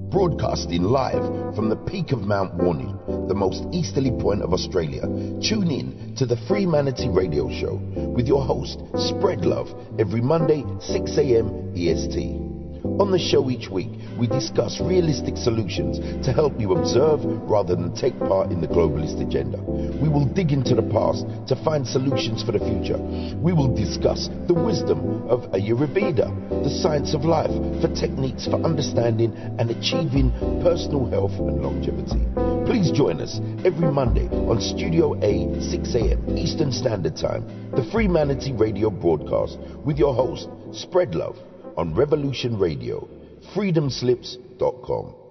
Broadcasting live from the peak of Mount Warning, the most easterly point of Australia. Tune in to the Free Manatee Radio Show with your host, Spread Love, every Monday, 6 a.m. EST. On the show each week, we discuss realistic solutions to help you observe rather than take part in the globalist agenda. We will dig into the past to find solutions for the future. We will discuss the wisdom of Ayurveda, the science of life, for techniques for understanding and achieving personal health and longevity. Please join us every Monday on Studio A, 6 a.m. Eastern Standard Time, the Free Manatee Radio broadcast with your host, Spread Love, on Revolution Radio, freedomslips.com.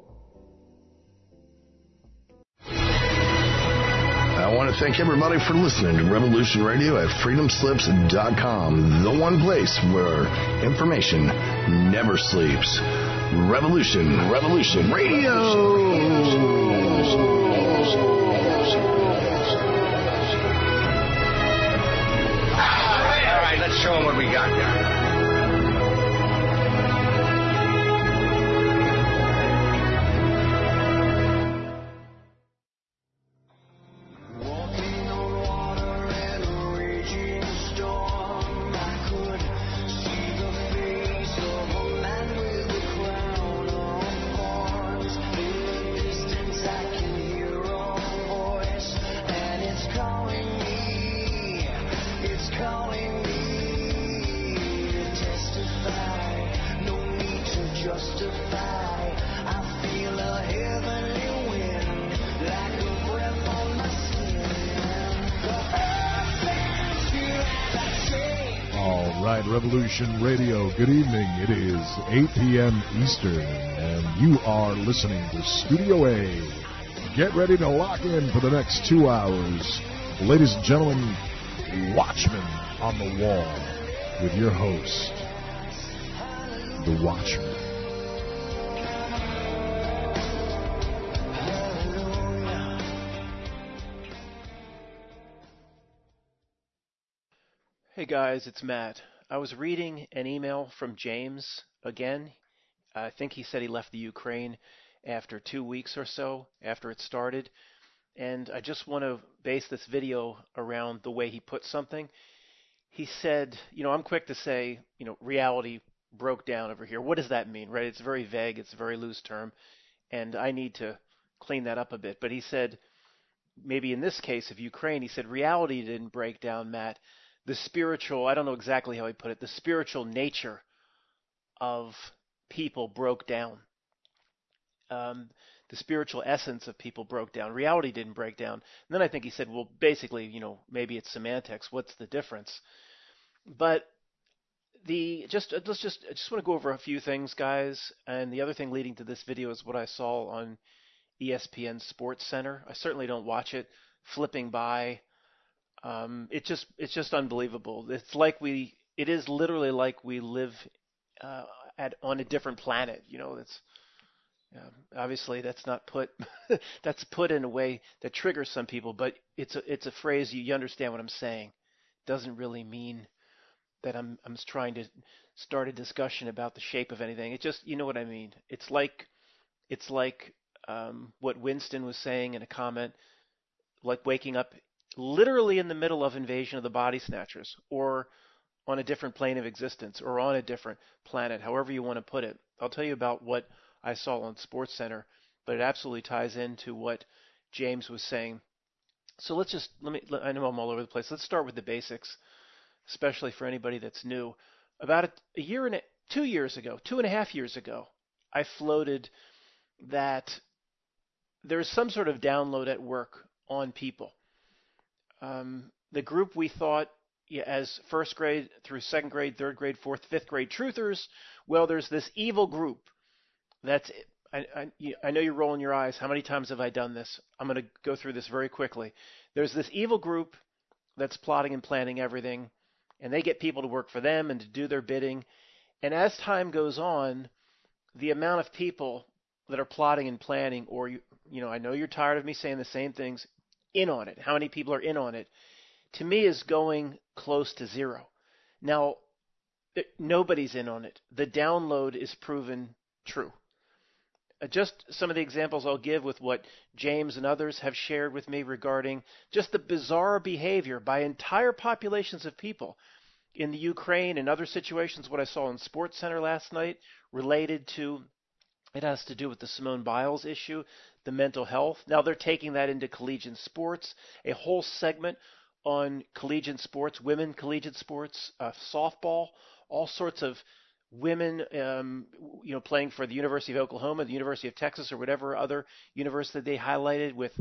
I want to thank everybody for listening to Revolution Radio at freedomslips.com, the one place where information never sleeps. Revolution Radio. All right, let's show them what we got there. Revolution Radio. Good evening. It is 8 p.m. Eastern, and you are listening to Studio A. Get ready to lock in for the next 2 hours. Ladies and gentlemen, Watchman on the Wall with your host, The Watchman. Hey guys, it's Matt. I was reading an email from James again. I think he said he left the Ukraine after 2 weeks or so after it started. And I just want to base this video around the way he put something. He said, I'm quick to say, reality broke down over here. What does that mean, right? It's very vague. It's a very loose term. And I need to clean that up a bit. But he said, maybe in this case of Ukraine, he said, reality didn't break down, Matt. The spiritual, I don't know exactly how he put it, the spiritual nature of people broke down. The spiritual essence of people broke down. Reality didn't break down. And then I think he said, well, basically, maybe it's semantics. What's the difference? But I just want to go over a few things, guys. And the other thing leading to this video is what I saw on ESPN Sports Center. I certainly don't watch it. Flipping by. It's just unbelievable. It is literally like we live on a different planet. Obviously that's not put that's put in a way that triggers some people, but it's a phrase you understand what I'm saying. It doesn't really mean that I'm trying to start a discussion about the shape of anything. It just, you know what I mean. It's like what Winston was saying in a comment, like waking up literally in the middle of Invasion of the Body Snatchers, or on a different plane of existence, or on a different planet, however you want to put it. I'll tell you about what I saw on SportsCenter, but it absolutely ties into what James was saying. So I know I'm all over the place. Let's start with the basics, especially for anybody that's new. About 2 years ago, 2.5 years ago, I floated that there's some sort of download at work on people. The group we thought as first grade through second grade, third grade, fourth, fifth grade truthers, well, there's this evil group. I know you're rolling your eyes. How many times have I done this? I'm going to go through this very quickly. There's this evil group that's plotting and planning everything, and they get people to work for them and to do their bidding. And as time goes on, the amount of people that are plotting and planning, or I know you're tired of me saying the same things, in on it, how many people are in on it, to me is going close to zero. Now, nobody's in on it. The download is proven true. just some of the examples I'll give with what James and others have shared with me regarding just the bizarre behavior by entire populations of people in the Ukraine and other situations. What I saw in Sports Center last night related to, it has to do with the Simone Biles issue, the mental health. Now they're taking that into collegiate sports, a whole segment on collegiate sports, women collegiate sports, softball, all sorts of women, playing for the University of Oklahoma, the University of Texas, or whatever other university they highlighted with,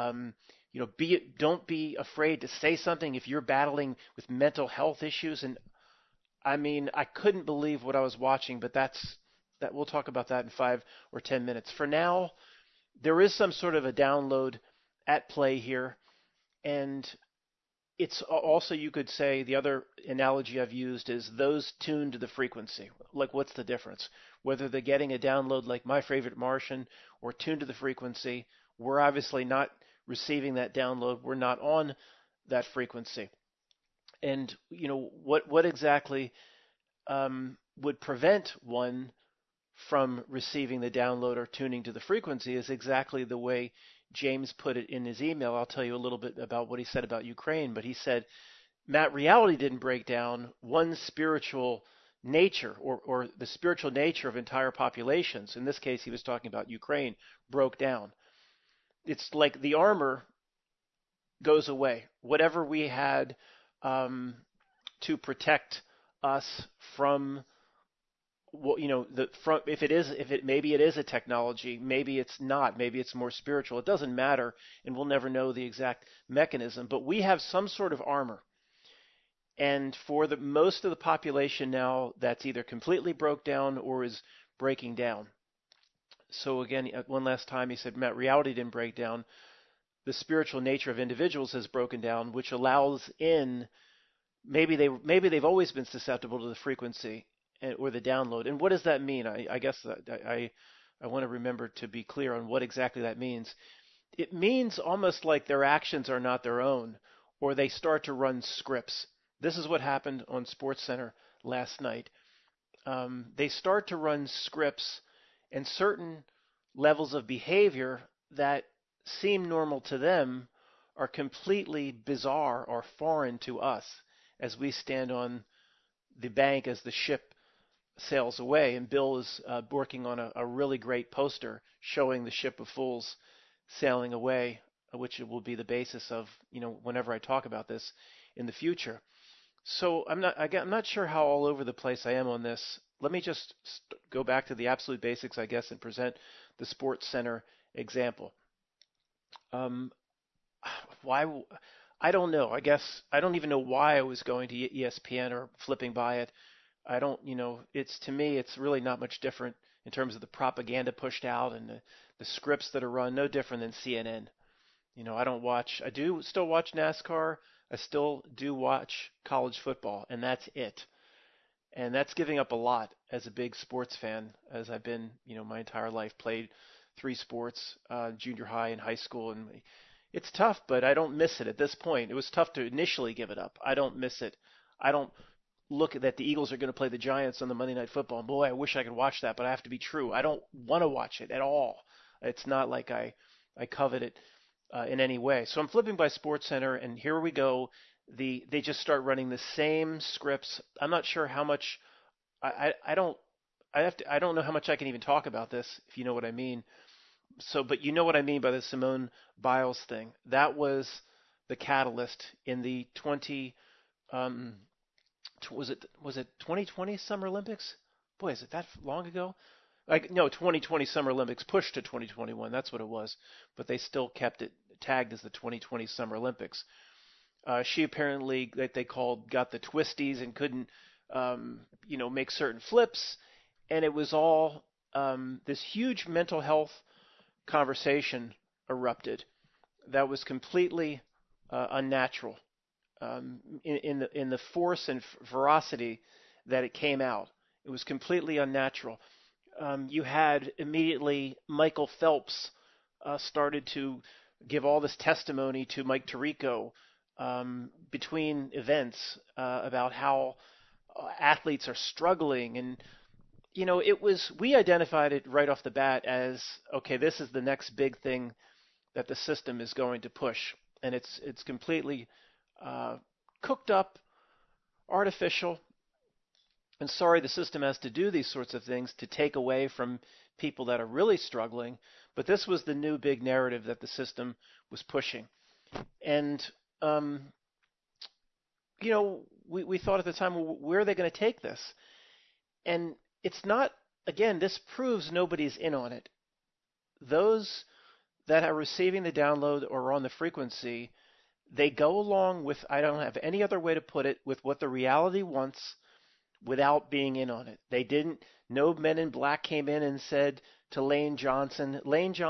don't be afraid to say something if you're battling with mental health issues. And I mean, I couldn't believe what I was watching, but that we'll talk about that in 5 or 10 minutes. For now, there is some sort of a download at play here, and it's also, you could say, the other analogy I've used is those tuned to the frequency. Like, what's the difference? Whether they're getting a download like My Favorite Martian or tuned to the frequency, we're obviously not receiving that download. We're not on that frequency. And, what exactly would prevent one from receiving the download or tuning to the frequency is exactly the way James put it in his email. I'll tell you a little bit about what he said about Ukraine, but he said, Matt, reality didn't break down. One's spiritual nature or the spiritual nature of entire populations, in this case he was talking about Ukraine, broke down. It's like the armor goes away. Whatever we had to protect us from, maybe it is a technology, maybe it's not, maybe it's more spiritual. It doesn't matter, and we'll never know the exact mechanism. But we have some sort of armor, and for the most of the population now, that's either completely broke down or is breaking down. So again, one last time, he said, Matt, reality didn't break down. The spiritual nature of individuals has broken down, which allows in maybe they've always been susceptible to the frequency or the download. And what does that mean? I guess I want to remember to be clear on what exactly that means. It means almost like their actions are not their own, or they start to run scripts. This is what happened on Sports Center last night. They start to run scripts, and certain levels of behavior that seem normal to them are completely bizarre or foreign to us as we stand on the bank as the ship sails away. And Bill is working on a really great poster showing the ship of fools sailing away, which will be the basis of, whenever I talk about this in the future. So I'm not sure how all over the place I am on this. Let me just go back to the absolute basics, I guess, and present the Sports Center example. Why? I don't know. I guess I don't even know why I was going to ESPN or flipping by it. I don't, to me, it's really not much different in terms of the propaganda pushed out and the scripts that are run, no different than CNN. I do still watch NASCAR. I still do watch college football, and that's it. And that's giving up a lot as a big sports fan, as I've been, my entire life, played 3 sports, junior high and high school, and it's tough, but I don't miss it at this point. It was tough to initially give it up. I don't miss it. I don't look at that the Eagles are going to play the Giants on the Monday Night Football, and boy, I wish I could watch that, but I have to be true. I don't want to watch it at all. It's not like I covet it in any way. So I'm flipping by Sports Center, and here we go. They just start running the same scripts. I'm not sure how much. I don't know how much I can even talk about this, if you know what I mean. So, but you know what I mean by the Simone Biles thing. That was the catalyst in the was it 2020 Summer Olympics? Boy, is it that long ago? 2020 Summer Olympics pushed to 2021. That's what it was, but they still kept it tagged as the 2020 Summer Olympics. She apparently, got the twisties and couldn't, make certain flips, and it was all this huge mental health conversation erupted that was completely unnatural in the force and ferocity that it came out. It was completely unnatural. You had immediately Michael Phelps started to give all this testimony to Mike Tirico between events about how athletes are struggling, and we identified it right off the bat as, okay, this is the next big thing that the system is going to push, and it's completely cooked up, artificial, and sorry the system has to do these sorts of things to take away from people that are really struggling, but this was the new big narrative that the system was pushing. And we thought at the time, well, where are they going to take this? And it's not, again, this proves nobody's in on it. Those that are receiving the download or on the frequency, they go along with, I don't have any other way to put it, with what the reality wants without being in on it. They didn't, no Men in Black came in and said to Lane Johnson,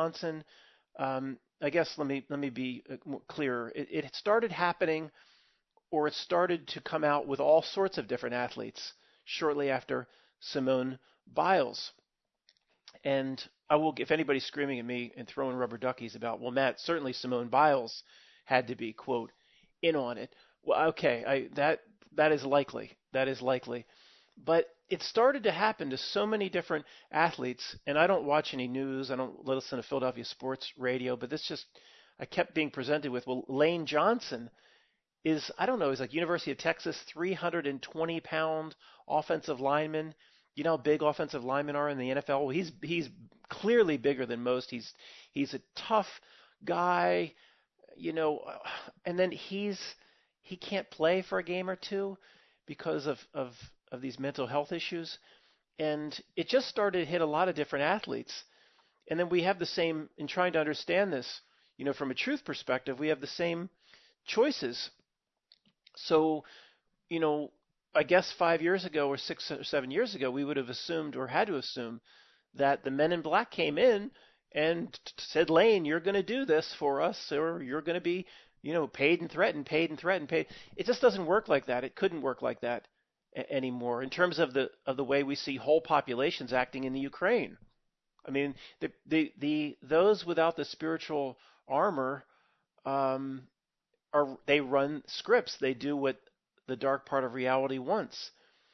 I guess let me be clearer. It started happening, or it started to come out with all sorts of different athletes shortly after Simone Biles. And I will, if anybody's screaming at me and throwing rubber duckies about, well, Matt, certainly Simone Biles had to be, quote, in on it. Well, okay, that is likely. That is likely. But it started to happen to so many different athletes, and I don't watch any news. I don't listen to Philadelphia sports radio, but this just, I kept being presented with, well, Lane Johnson is, I don't know, he's like University of Texas, 320-pound offensive lineman. You know how big offensive linemen are in the NFL? Well, he's clearly bigger than most. He's a tough guy, and then he can't play for a game or two because of these mental health issues. And it just started to hit a lot of different athletes. And then we have the same, in trying to understand this, from a truth perspective, we have the same choices. So, I guess 5 years ago or 6 or 7 years ago, we would have assumed or had to assume that the Men in Black came in and said, Lane, you're going to do this for us, or you're going to be, paid and threatened, paid and threatened, paid. It just doesn't work like that. It couldn't work like that anymore in terms of the way we see whole populations acting in the Ukraine. I mean, those without the spiritual armor they run scripts. They do what the dark part of reality wants.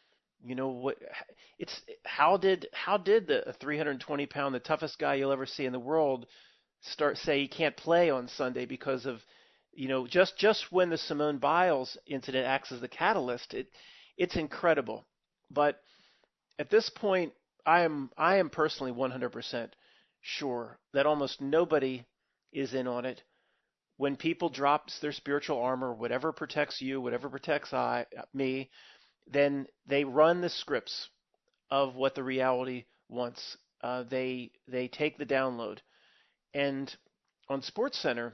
How did the 320-pound, the toughest guy you'll ever see in the world, say he can't play on Sunday because of, just when the Simone Biles incident acts as the catalyst, it's incredible. But at this point, I am personally 100% sure that almost nobody is in on it. When people drop their spiritual armor, whatever protects you, whatever protects me, then they run the scripts of what the reality wants. They take the download. And on SportsCenter,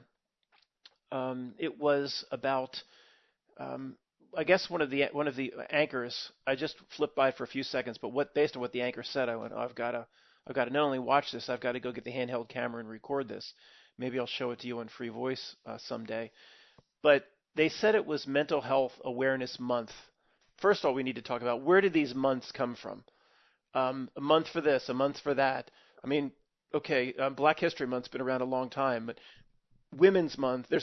it was about, I guess one of the anchors. I just flipped by for a few seconds, but based on what the anchor said, I went, I've got to not only watch this, I've got to go get the handheld camera and record this. Maybe I'll show it to you on Free Voice someday. But they said it was Mental Health Awareness Month. First of all, we need to talk about, where did these months come from? A month for this, a month for that. I mean, okay, Black History Month's been around a long time, but Women's Month, there's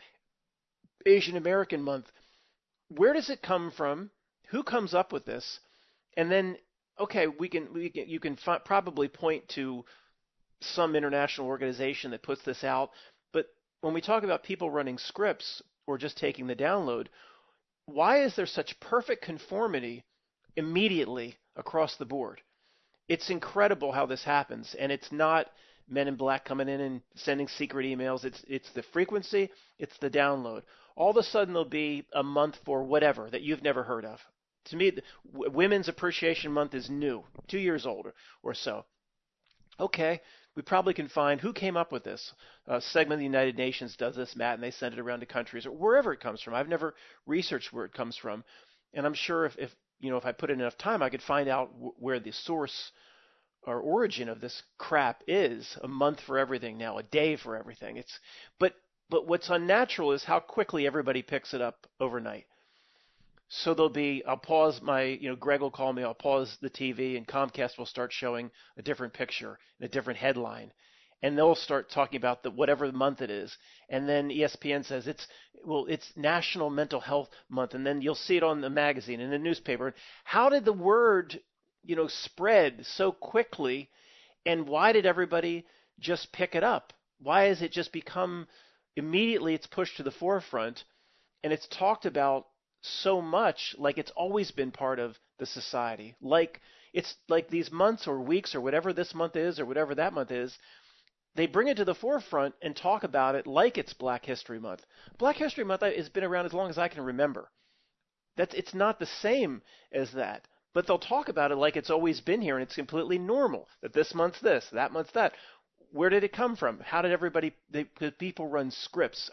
Asian American Month. Where does it come from? Who comes up with this? And then, okay, you can probably point to some international organization that puts this out. But when we talk about people running scripts or just taking the download, why is there such perfect conformity immediately across the board? It's incredible how this happens, and it's not Men in Black coming in and sending secret emails. It's the frequency, it's the download. All of a sudden there'll be a month for whatever that you've never heard of. To me, Women's Appreciation Month is new, 2 years old or so. Okay, we probably can find who came up with this. A segment of the United Nations does this, Matt, and they send it around to countries or wherever it comes from. I've never researched where it comes from, and I'm sure if I put in enough time, I could find out where the source or origin of this crap is. A month for everything now, a day for everything. But what's unnatural is how quickly everybody picks it up overnight. So I'll pause Greg will call me, I'll pause the TV, and Comcast will start showing a different picture and a different headline. And they'll start talking about whatever month it is. And then ESPN says it's National Mental Health Month. And then you'll see it on the magazine and the newspaper. How did the word spread so quickly, and why did everybody just pick it up? Why has it just become immediately it's pushed to the forefront and it's talked about so much like it's always been part of the society? Like it's like these months or weeks or whatever this month is or whatever that month is, they bring it to the forefront and talk about it like it's Black History Month. Black History Month has been around as long as I can remember. It's not the same as that. But they'll talk about it like it's always been here and it's completely normal. That this month's this, that month's that. Where did it come from? How did people run scripts?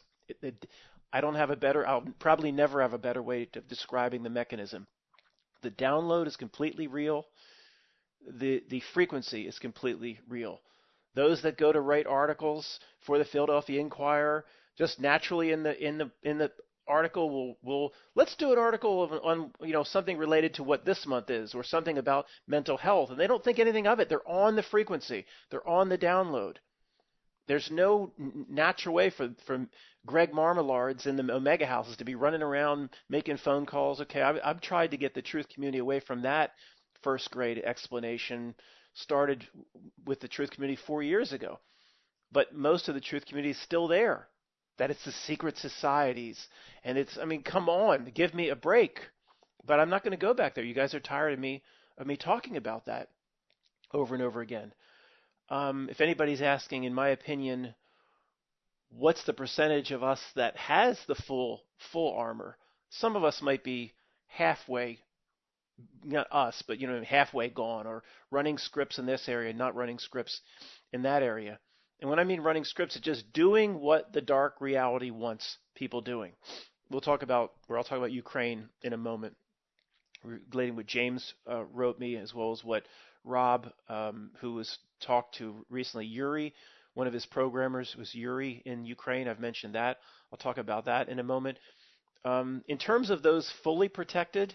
I'll probably never have a better way of describing the mechanism. The download is completely real. The frequency is completely real. Those that go to write articles for the Philadelphia Inquirer, just naturally in the article will let's do an article on something related to what this month is, or something about mental health, and they don't think anything of it. They're on the frequency. They're on the download. There's no natural way for Greg Marmalards in the Omega houses to be running around making phone calls. Okay, I've tried to get the truth community away from that first grade explanation. Started with the truth community 4 years ago, but most of the truth community is still there. That it's the secret societies, and come on, give me a break. But I'm not going to go back there. You guys are tired of me talking about that over and over again. If anybody's asking, in my opinion, what's the percentage of us that has the full armor? Some of us might be halfway, not us, but halfway gone, or running scripts in this area, not running scripts in that area. And when I mean running scripts, it's just doing what the dark reality wants people doing. I'll talk about Ukraine in a moment, relating what James wrote me, as well as what Rob, who was talked to recently, Yuri, one of his programmers was Yuri in Ukraine. I've mentioned that. I'll talk about that in a moment. In terms of those fully protected,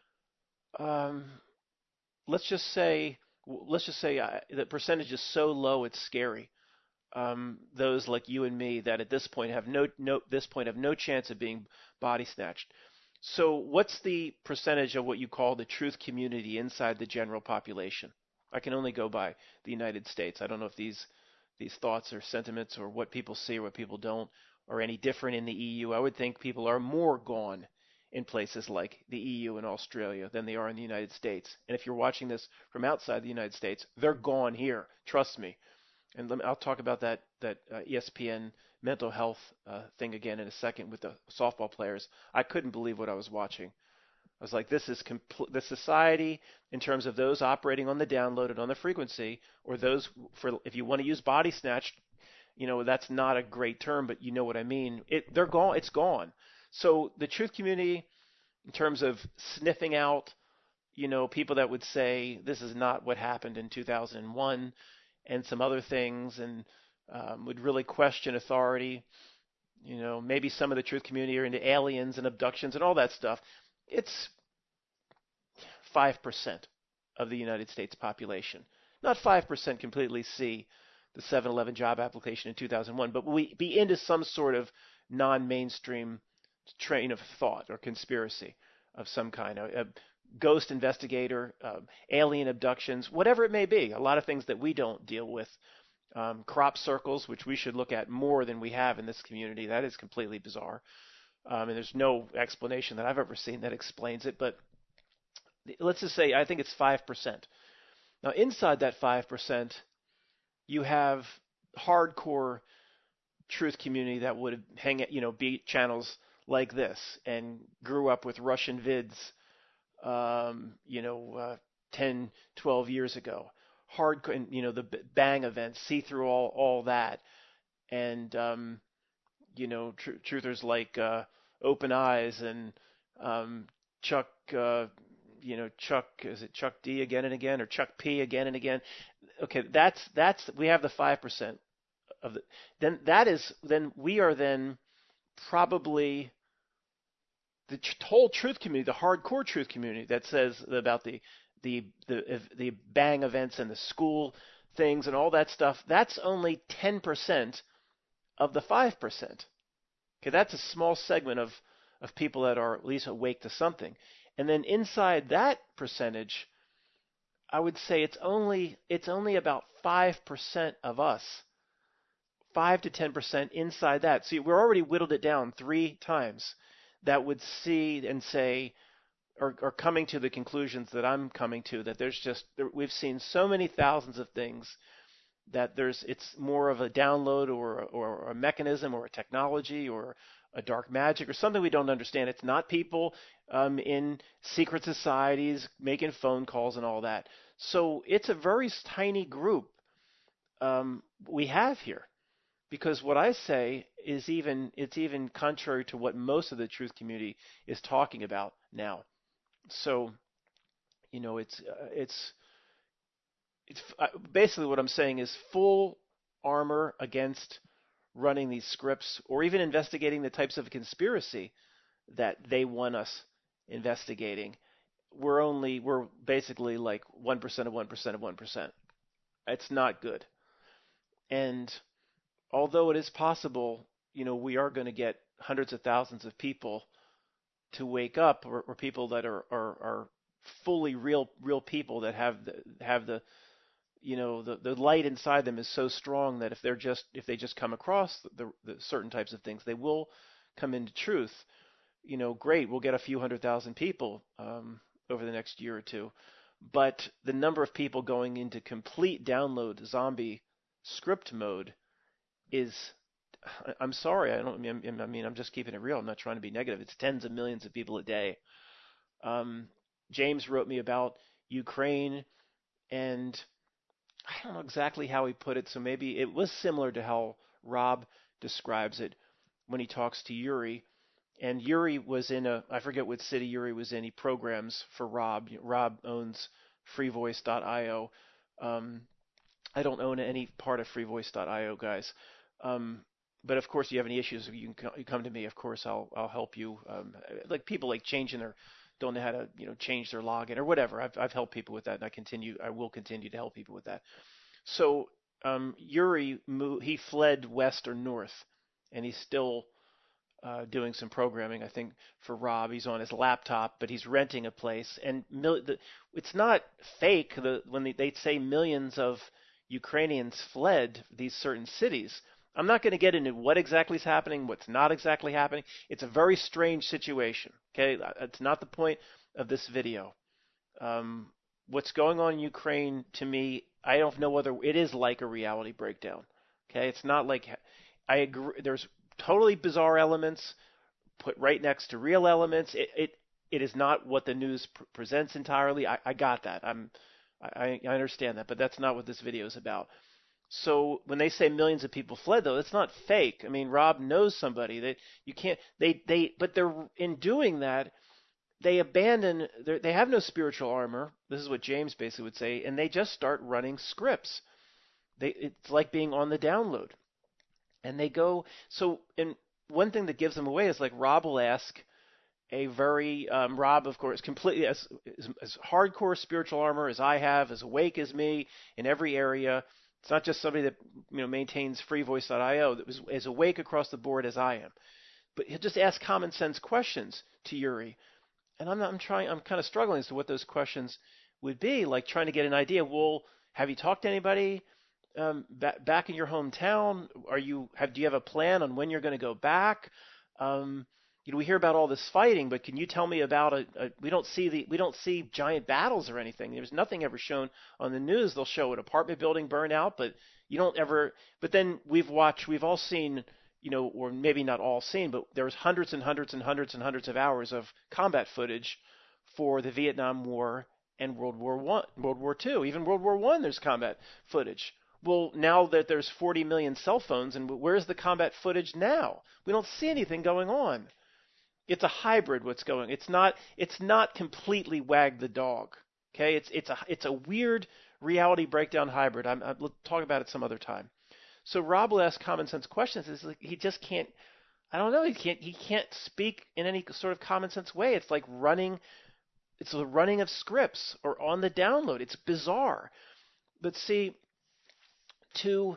let's just say the percentage is so low it's scary. Those like you and me that at this point have no chance of being body snatched. So what's the percentage of what you call the truth community inside the general population? I can only go by the United States. I don't know if these thoughts or sentiments or what people see or what people don't are any different in the EU. I would think people are more gone in places like the EU and Australia than they are in the United States. And if you're watching this from outside the United States, they're gone here. Trust me. And I'll talk about that ESPN mental health thing again in a second with the softball players. I couldn't believe what I was watching. I was like, this is the society in terms of those operating on the download and on the frequency, or those if you want to use body snatched, that's not a great term, but you know what I mean. They're gone. It's gone. So the truth community, in terms of sniffing out, people that would say this is not what happened in 2001. And some other things, and would really question authority. Maybe some of the truth community are into aliens and abductions and all that stuff. It's 5% of the United States population. Not 5% completely see the 7-11 job application in 2001, but we be into some sort of non-mainstream train of thought or conspiracy of some kind. A ghost investigator, alien abductions, whatever it may be. A lot of things that we don't deal with. Crop circles, which we should look at more than we have in this community. That is completely bizarre. And there's no explanation that I've ever seen that explains it. But let's just say I think it's 5%. Now, inside that 5%, you have hardcore truth community that would hang at, beat channels like this and grew up with Russian vids 10, 12 years ago. Hardcore, and, the Bang events, see through all that. And, truthers like Open Eyes and Chuck, is it Chuck D again and again, or Chuck P again and again? Okay, that's we have the 5% of the. Then we are probably the whole truth community, the hardcore truth community that says about the Bang events and the school things and all that stuff. That's only 10% of the 5%. Okay, that's a small segment of people that are at least awake to something. And then inside that percentage, I would say it's only about 5% of us, 5 to 10% inside that. See, we're already whittled it down 3 times that would see and say, or coming to the conclusions that I'm coming to, that we've seen so many thousands of things that it's more of a download or a mechanism or a technology or a dark magic or something we don't understand. It's not people in secret societies making phone calls and all that. So it's a very tiny group we have here, because what I say is it's even contrary to what most of the truth community is talking about now. So, it's basically what I'm saying is full armor against running these scripts or even investigating the types of conspiracy that they want us investigating. We're basically like 1% of 1% of 1%. It's not good. And although it is possible, we are going to get hundreds of thousands of people to wake up, or people that are fully real people that have the the light inside them is so strong that if they just come across the certain types of things, they will come into truth. Great, we'll get a few 100,000 people over the next year or two, but the number of people going into complete download zombie script mode is, I'm sorry, I'm just keeping it real. I'm not trying to be negative. It's tens of millions of people a day. James wrote me about Ukraine, and I don't know exactly how he put it, so maybe it was similar to how Rob describes it when he talks to Yuri. And Yuri was I forget what city Yuri was in. He programs for Rob. Rob owns freevoice.io. I don't own any part of freevoice.io, guys. But of course, if you have any issues, you come to me. Of course, I'll help you. Like people don't know how to change their login or whatever. I've helped people with that, and I will continue to help people with that. So Yuri he fled west or north, and he's still doing some programming, I think, for Rob. He's on his laptop, but he's renting a place, and it's not fake. When they say millions of Ukrainians fled these certain cities. I'm not going to get into what exactly is happening, what's not exactly happening. It's a very strange situation. Okay, it's not the point of this video. What's going on in Ukraine, to me, I don't know whether it is like a reality breakdown. Okay, it's not like, I agree. There's totally bizarre elements put right next to real elements. It is not what the news presents entirely. I got that. I understand that, but that's not what this video is about. So when they say millions of people fled, though, it's not fake. I mean, Rob knows somebody that you can't. But they're in doing that, they abandon. They have no spiritual armor. This is what James basically would say, and they just start running scripts. It's like being on the download, and they go. So, and one thing that gives them away is like Rob will ask a very Rob, of course, completely as hardcore spiritual armor as I have, as awake as me in every area. It's not just somebody that maintains freevoice.io that was as awake across the board as I am. But he'll just ask common sense questions to Yuri, and I'm kind of struggling as to what those questions would be. Like trying to get an idea. Well, have you talked to anybody back in your hometown? Do you have a plan on when you're going to go back? We hear about all this fighting, but can you tell me about we don't see giant battles or anything. There's nothing ever shown on the news. They'll show an apartment building burn out, but you don't ever. But then we've all seen, or maybe not all seen, but there's hundreds and hundreds and hundreds and hundreds of hours of combat footage for the Vietnam War and World War II, even World War I. There's combat footage. Well, now that there's 40 million cell phones, and where's the combat footage now? We don't see anything going on. It's a hybrid. What's going? It's not completely wag the dog. Okay, it's a weird reality breakdown hybrid. We'll talk about it some other time. So Rob will ask common sense questions. It's like he just can't. I don't know. He can't speak in any sort of common sense way. It's like running. It's the running of scripts or on the download. It's bizarre. But see, to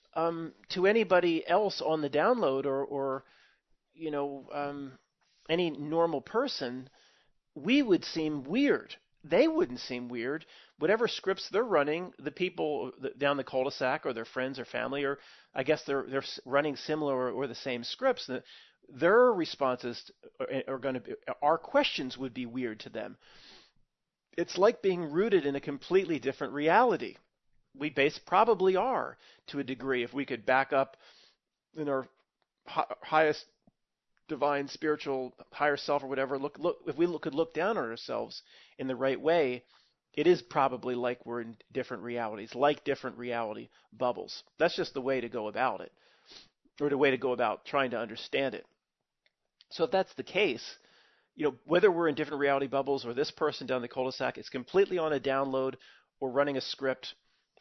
anybody else on the download or any normal person, we would seem weird. they wouldn't seem weird. Whatever scripts they're running, the people down the cul-de-sac or their friends or family, or I guess they're running similar or the same scripts. Their responses are going to be, our questions would be weird to them. It's like being rooted in a completely different reality. We probably are to a degree if we could back up in our highest divine, spiritual, higher self or whatever. If we could look down on ourselves in the right way, it is probably like we're in different realities, like different reality bubbles. That's just the way to go about it, or the way to go about trying to understand it. So if that's the case, whether we're in different reality bubbles or this person down the cul-de-sac is completely on a download or running a script,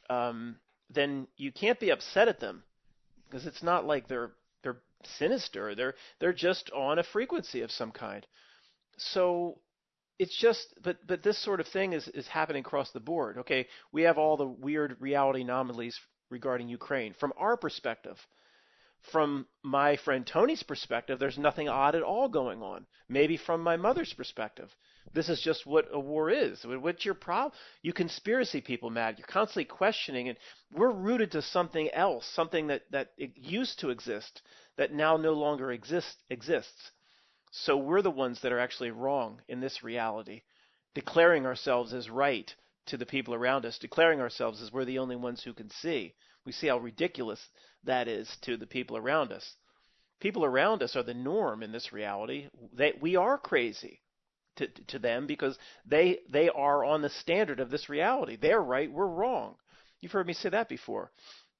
then you can't be upset at them because it's not like they're sinister. They're just on a frequency of some kind. So it's just, but this sort of thing is happening across the board. Okay, we have all the weird reality anomalies regarding Ukraine. From our perspective, from my friend Tony's perspective, there's nothing odd at all going on. Maybe from my mother's perspective, this is just what a war is. What's your problem? You conspiracy people mad. You're constantly questioning, and we're rooted to something else, something that it used to exist that now no longer exists. So we're the ones that are actually wrong in this reality, declaring ourselves as right to the people around us, declaring ourselves as we're the only ones who can see. We see how ridiculous that is to the people around us. People around us are the norm in this reality. We are crazy to them because they are on the standard of this reality. They're right, we're wrong. You've heard me say that before.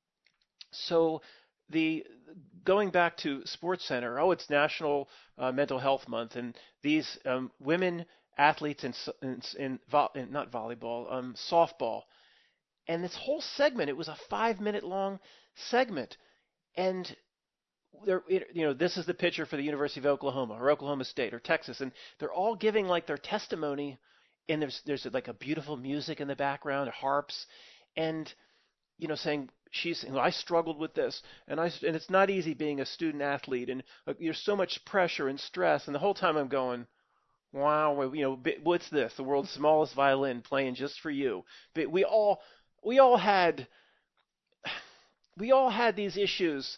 So going back to SportsCenter, it's National Mental Health Month, and these women athletes in not volleyball, softball, and this whole segment, it was a 5-minute long segment, and this is the pitcher for the University of Oklahoma or Oklahoma State or Texas, and they're all giving like their testimony, and there's like a beautiful music in the background, harps, and saying I struggled with this, and it's not easy being a student athlete, and there's so much pressure and stress, and the whole time I'm going, wow, what's this? The world's smallest violin playing just for you. But we all had these issues,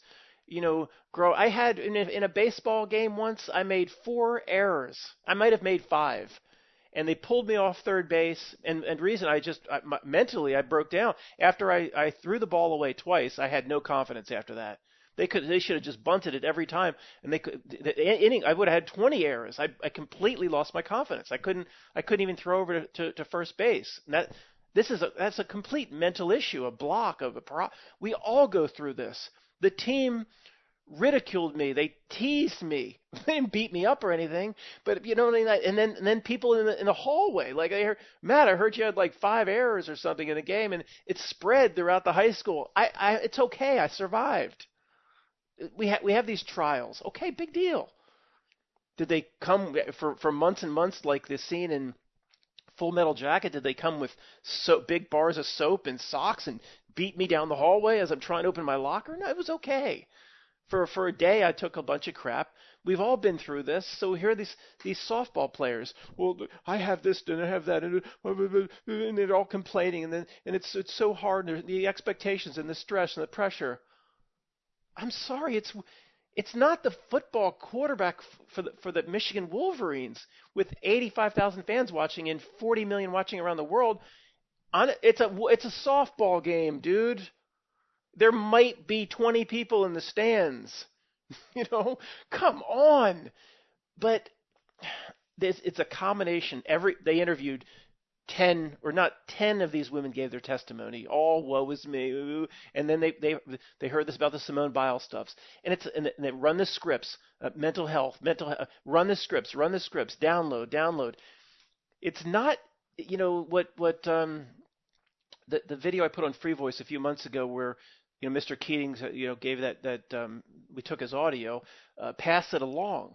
I had in a baseball game once, I made 4 errors. I might have made 5. And they pulled me off third base, and the reason mentally I broke down. After I threw the ball away twice, I had no confidence after that. They should have just bunted it every time, and the inning I would have had 20 errors. I completely lost my confidence. I couldn't even throw over to first base. And that's a complete mental issue, a block of we all go through this. The team ridiculed me. They teased me. They didn't beat me up or anything, but and then people in the hallway, like I heard, Matt, I heard you had like 5 errors or something in a game, and it spread throughout the high school. It's okay. I survived. We have these trials. Okay, big deal. Did they come for months and months, like this scene in Full Metal Jacket? Did they come with big bars of soap and socks and beat me down the hallway as I'm trying to open my locker? No, it was okay. For a day, I took a bunch of crap. We've all been through this. So here are these softball players. Well, I have this and I have that, and they're all complaining, and it's so hard. And the expectations and the stress and the pressure. I'm sorry, it's not the football quarterback for the Michigan Wolverines with 85,000 fans watching and 40 million watching around the world. It's a softball game, dude. There might be 20 people in the stands. Come on. But it's a combination. They interviewed 10 of these women gave their testimony. All woe is me. And then they heard this about the Simone Biles stuffs. And they run the scripts, mental health, run the scripts, download. It's not, what the video I put on Free Voice a few months ago where Mr. Keating gave that we took his audio, pass it along.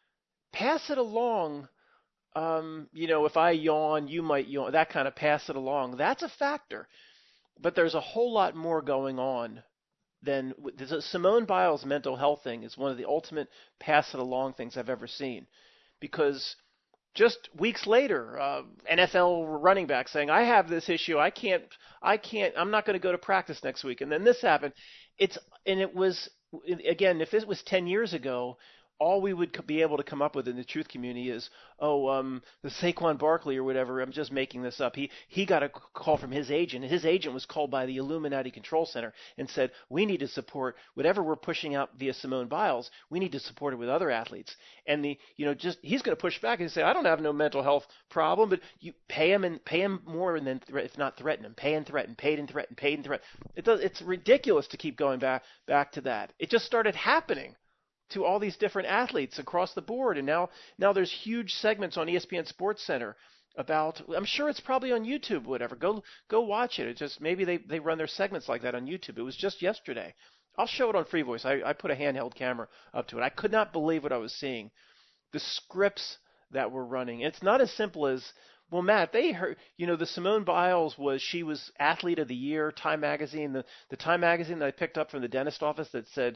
If I yawn, you might yawn, that kind of pass it along. That's a factor. But there's a whole lot more going on than the Simone Biles mental health thing is one of the ultimate pass it along things I've ever seen. Because just weeks later, NFL running back saying, "I have this issue. I can't. I'm not going to go to practice next week." And then this happened. It was again, if it was 10 years ago, all we would be able to come up with in the truth community is, the Saquon Barkley or whatever. I'm just making this up. He got a call from his agent. His agent was called by the Illuminati Control Center and said, we need to support whatever we're pushing out via Simone Biles. We need to support it with other athletes. And he's going to push back and say, I don't have no mental health problem, but you pay him more, and then if not threaten him, pay and threaten, paid and threaten, paid and threaten. It's ridiculous to keep going back to that. It just started happening to all these different athletes across the board, and now there's huge segments on ESPN Sports Center about. I'm sure it's probably on YouTube, whatever. Go watch it. It's just maybe they run their segments like that on YouTube. It was just yesterday. I'll show it on Free Voice. I put a handheld camera up to it. I could not believe what I was seeing. The scripts that were running. It's not as simple as, well, Matt, they heard, the Simone Biles she was Athlete of the Year, Time Magazine, the Time Magazine that I picked up from the dentist office that said,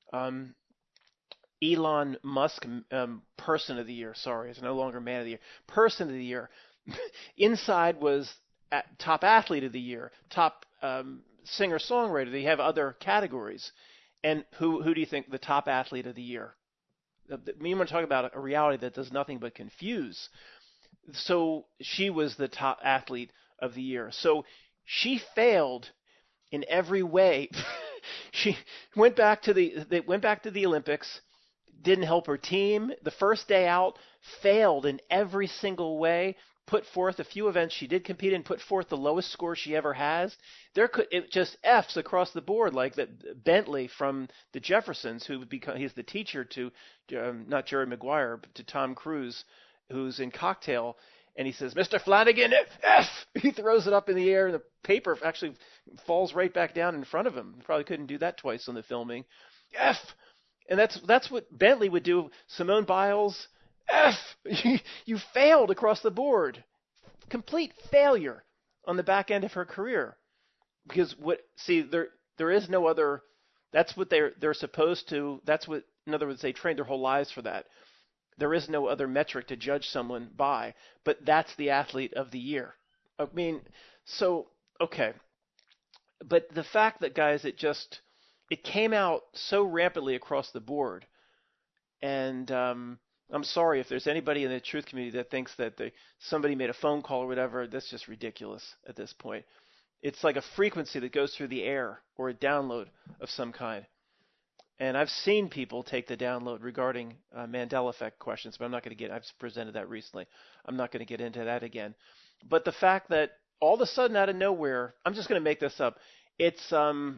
Elon Musk, Person of the Year. Sorry, it's no longer Man of the Year. Person of the Year. Inside was Top Athlete of the Year, Top Singer-Songwriter. They have other categories. And who do you think the Top Athlete of the Year? You want to talk about a reality that does nothing but confuse. So she was the Top Athlete of the Year. So she failed in every way. She went back to the Olympics. Didn't help her team. The first day out, failed in every single way. Put forth a few events she did compete in, put forth the lowest score she ever has. It just F's across the board, like that Bentley from the Jeffersons, he's the teacher to not Jerry Maguire, but to Tom Cruise, who's in Cocktail, and he says, "Mr. Flanagan, F!" He throws it up in the air, and the paper actually falls right back down in front of him. Probably couldn't do that twice on the filming. F! And that's what Bentley would do. Simone Biles, F! You failed across the board. Complete failure on the back end of her career. Because there is no other. That's what they're supposed to. That's what, in other words, they trained their whole lives for that. There is no other metric to judge someone by. But that's the Athlete of the Year. I mean, so okay. But the fact that, guys, it came out so rampantly across the board, and I'm sorry if there's anybody in the truth community that thinks that somebody made a phone call or whatever. That's just ridiculous at this point. It's like a frequency that goes through the air or a download of some kind. And I've seen people take the download regarding Mandela effect questions, but I've presented that recently. I'm not going to get into that again. But the fact that all of a sudden out of nowhere, I'm just going to make this up. It's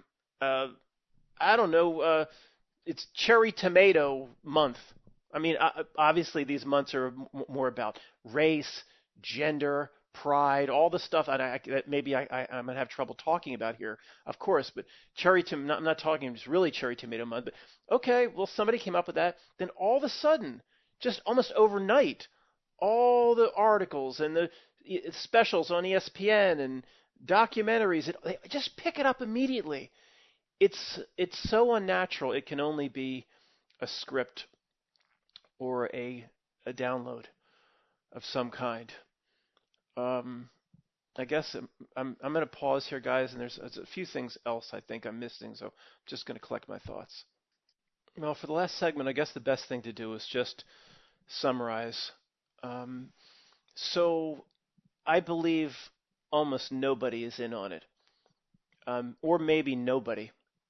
I don't know, it's cherry tomato month. I mean, obviously these months are more about race, gender, pride, all the stuff that maybe I'm going to have trouble talking about here, of course, but I'm not talking just really cherry tomato month, but okay, well, somebody came up with that. Then all of a sudden, just almost overnight, all the articles and the specials on ESPN and documentaries, they just pick it up immediately. It's so unnatural. It can only be a script or a download of some kind. I guess I'm going to pause here, guys, and there's a few things else I think I'm missing, so I'm just going to collect my thoughts. Well, for the last segment, I guess the best thing to do is just summarize. So I believe almost nobody is in on it, or maybe nobody.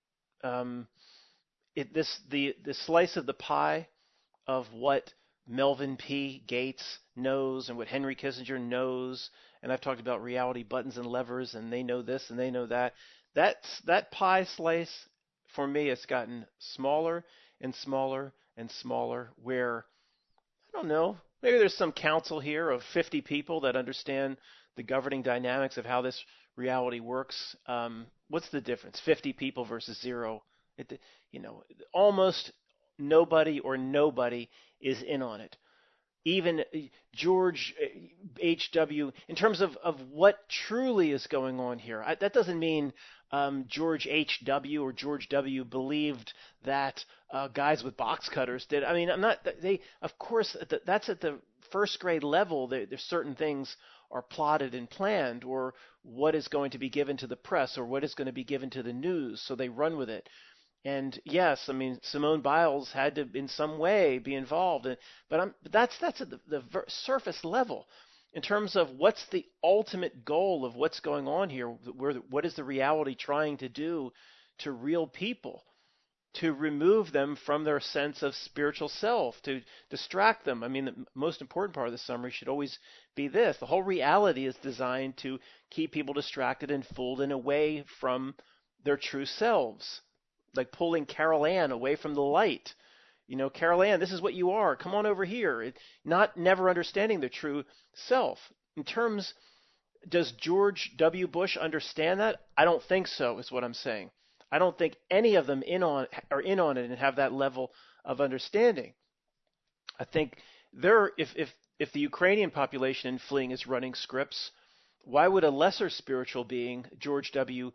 The slice of the pie of what Melvin P. Gates knows and what Henry Kissinger knows, and I've talked about reality buttons and levers, and they know this and they know that. That pie slice, for me, has gotten smaller and smaller and smaller, where, I don't know, maybe there's some council here of 50 people that understand the governing dynamics of how this reality works. What's the difference? 50 people versus 0. Almost nobody or nobody is in on it. Even George H.W., in terms of what truly is going on here, that doesn't mean George H.W. or George W. believed that guys with box cutters did. I mean, I'm not. Of course, that's at the first grade level, there's certain things are plotted and planned, or what is going to be given to the press, or what is going to be given to the news, so they run with it. And yes, I mean, Simone Biles had to in some way be involved, but that's at the surface level. In terms of what's the ultimate goal of what's going on here, what is the reality trying to do to real people? To remove them from their sense of spiritual self, to distract them. I mean, the most important part of the summary should always be this. The whole reality is designed to keep people distracted and fooled and away from their true selves, like pulling Carol Ann away from the light. You know, Carol Ann, this is what you are. Come on over here. Not never understanding the true self. In terms, does George W. Bush understand that? I don't think so, is what I'm saying. I don't think any of them are in on it and have that level of understanding. I think if the Ukrainian population in fleeing is running scripts, why would a lesser spiritual being, George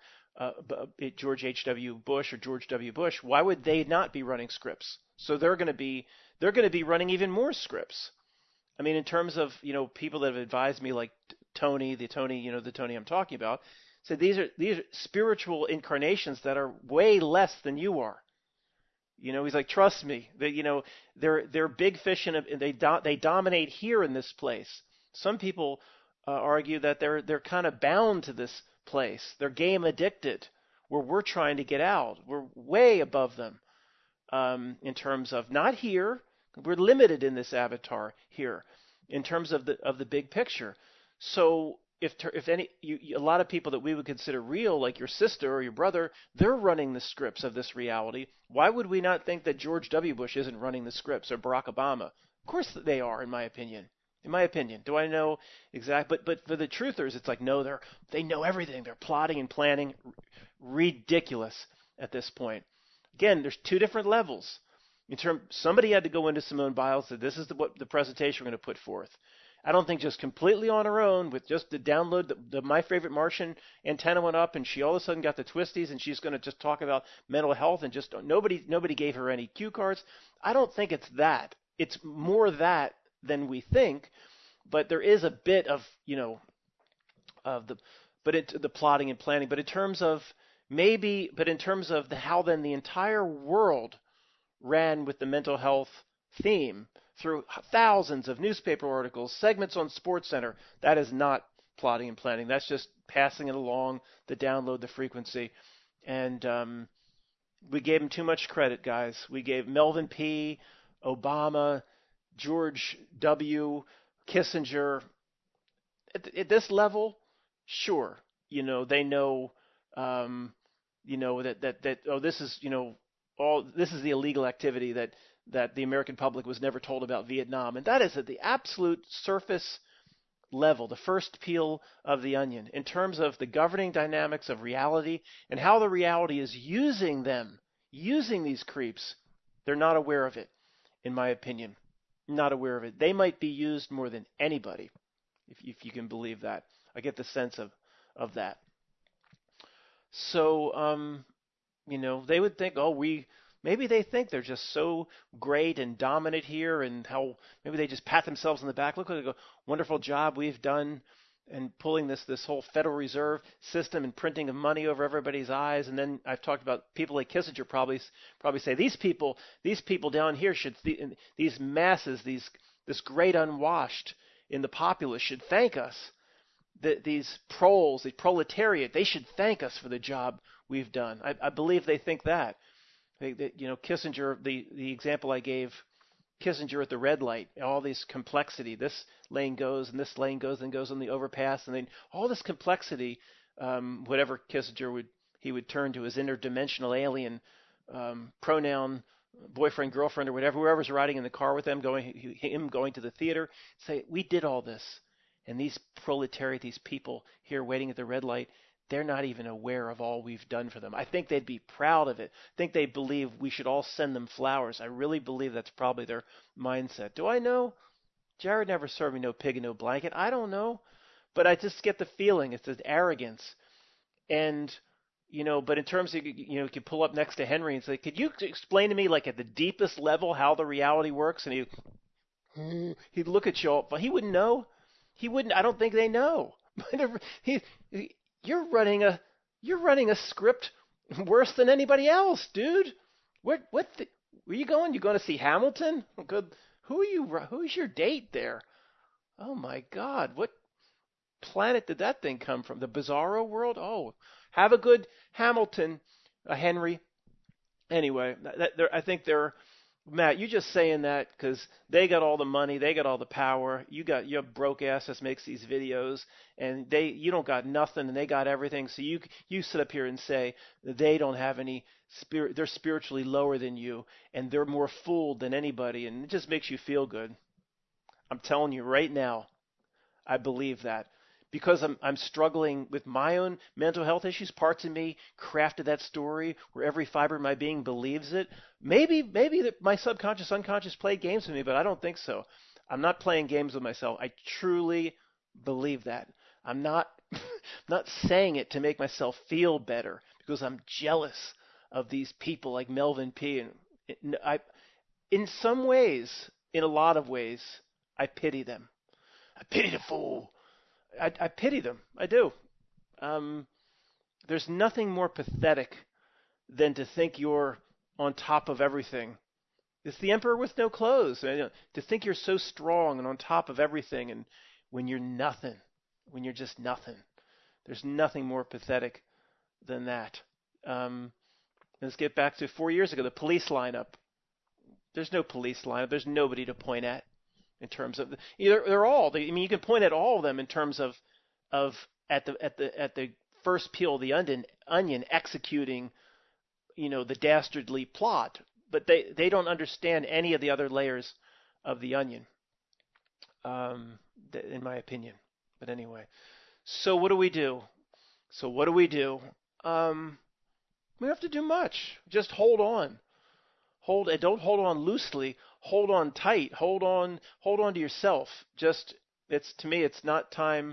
H.W. Bush or George W. Bush, why would they not be running scripts? So they're going to be running even more scripts. I mean, in terms of, you know, people that have advised me, like Tony, the Tony I'm talking about. So these are spiritual incarnations that are way less than you are. You know, he's like, trust me. They're big fish and they dominate here in this place. Some people argue that they're kind of bound to this place. They're game addicted, where we're trying to get out. We're way above them in terms of not here. We're limited in this avatar here in terms of the big picture. So a lot of people that we would consider real, like your sister or your brother, they're running the scripts of this reality. Why would we not think that George W. Bush isn't running the scripts, or Barack Obama? Of course they are, in my opinion. In my opinion, do I know exactly? But for the truthers, it's like, no, they know everything. They're plotting and planning. Ridiculous at this point. Again, there's two different levels. Somebody had to go into Simone Biles and say, this is what the presentation we're going to put forth. I don't think just completely on her own with just the download, the My Favorite Martian antenna went up and she all of a sudden got the twisties and she's going to just talk about mental health and just nobody gave her any cue cards. I don't think it's that. It's more that than we think, but there is a bit of, the plotting and planning. But in terms of how then the entire world ran with the mental health theme through thousands of newspaper articles, segments on SportsCenter, that is not plotting and planning. That's just passing it along, the download, the frequency. And we gave them too much credit, guys. We gave Melvin P., Obama, George W., Kissinger. At this level, sure, they know, this is, this is the illegal activity that the American public was never told about Vietnam. And that is at the absolute surface level, the first peel of the onion, in terms of the governing dynamics of reality and how the reality is using these creeps. They're not aware of it, in my opinion. Not aware of it. They might be used more than anybody, if you can believe that. I get the sense of that. So, they would think, maybe they think they're just so great and dominant here, and how maybe they just pat themselves on the back. Look at the wonderful job we've done in pulling this whole Federal Reserve system and printing of money over everybody's eyes. And then I've talked about people like Kissinger probably say these people down here these masses, this great unwashed in the populace should thank us. These proles, the proletariat, they should thank us for the job we've done. I believe they think that. Kissinger, the example I gave, Kissinger at the red light, all this complexity. This lane goes, and this lane goes, and goes on the overpass, and then all this complexity. Whatever Kissinger would turn to his interdimensional alien pronoun, boyfriend, girlfriend, or whatever, whoever's riding in the car with them, him going to the theater, say, we did all this, and these proletariat, these people here waiting at the red light, they're not even aware of all we've done for them. I think they'd be proud of it. I think they believe we should all send them flowers. I really believe that's probably their mindset. Do I know? Jared never served me no pig and no blanket. I don't know. But I just get the feeling it's an arrogance. And, but in terms of, you could pull up next to Henry and say, could you explain to me, like at the deepest level, how the reality works? And He'd look at you all, but he wouldn't know. He wouldn't. I don't think they know. he, you're running a script worse than anybody else, dude. Where are you going? You going to see Hamilton? Good. Who are you? Who's your date there? Oh my God, what planet did that thing come from? The Bizarro world? Oh, have a good Hamilton, Henry. Anyway, I think they're Matt. You're just saying that because they got all the money, they got all the power. You got your broke ass that makes these videos, and you don't got nothing, and they got everything. So you sit up here and say they don't have any spirit. They're spiritually lower than you, and they're more fooled than anybody, and it just makes you feel good. I'm telling you right now, I believe that. Because I'm struggling with my own mental health issues, parts of me crafted that story where every fiber of my being believes it. Maybe my subconscious, unconscious played games with me, but I don't think so. I'm not playing games with myself. I truly believe that. I'm not not saying it to make myself feel better because I'm jealous of these people like Melvin P. And in some ways, in a lot of ways, I pity them. I pity the fool. I pity them. I do. There's nothing more pathetic than to think you're on top of everything. It's the emperor with no clothes. To think you're so strong and on top of everything, and when you're nothing, when you're just nothing. There's nothing more pathetic than that. Let's get back to 4 years ago, the police lineup. There's no police lineup. There's nobody to point at. In terms of they're all. I mean, you can point at all of them in terms of at the first peel of the onion executing, the dastardly plot, but they don't understand any of the other layers of the onion, in my opinion. But anyway, so what do we do? We don't have to do much. Just hold on. Don't hold on loosely. Hold on tight. Hold on to yourself. To me, it's not time.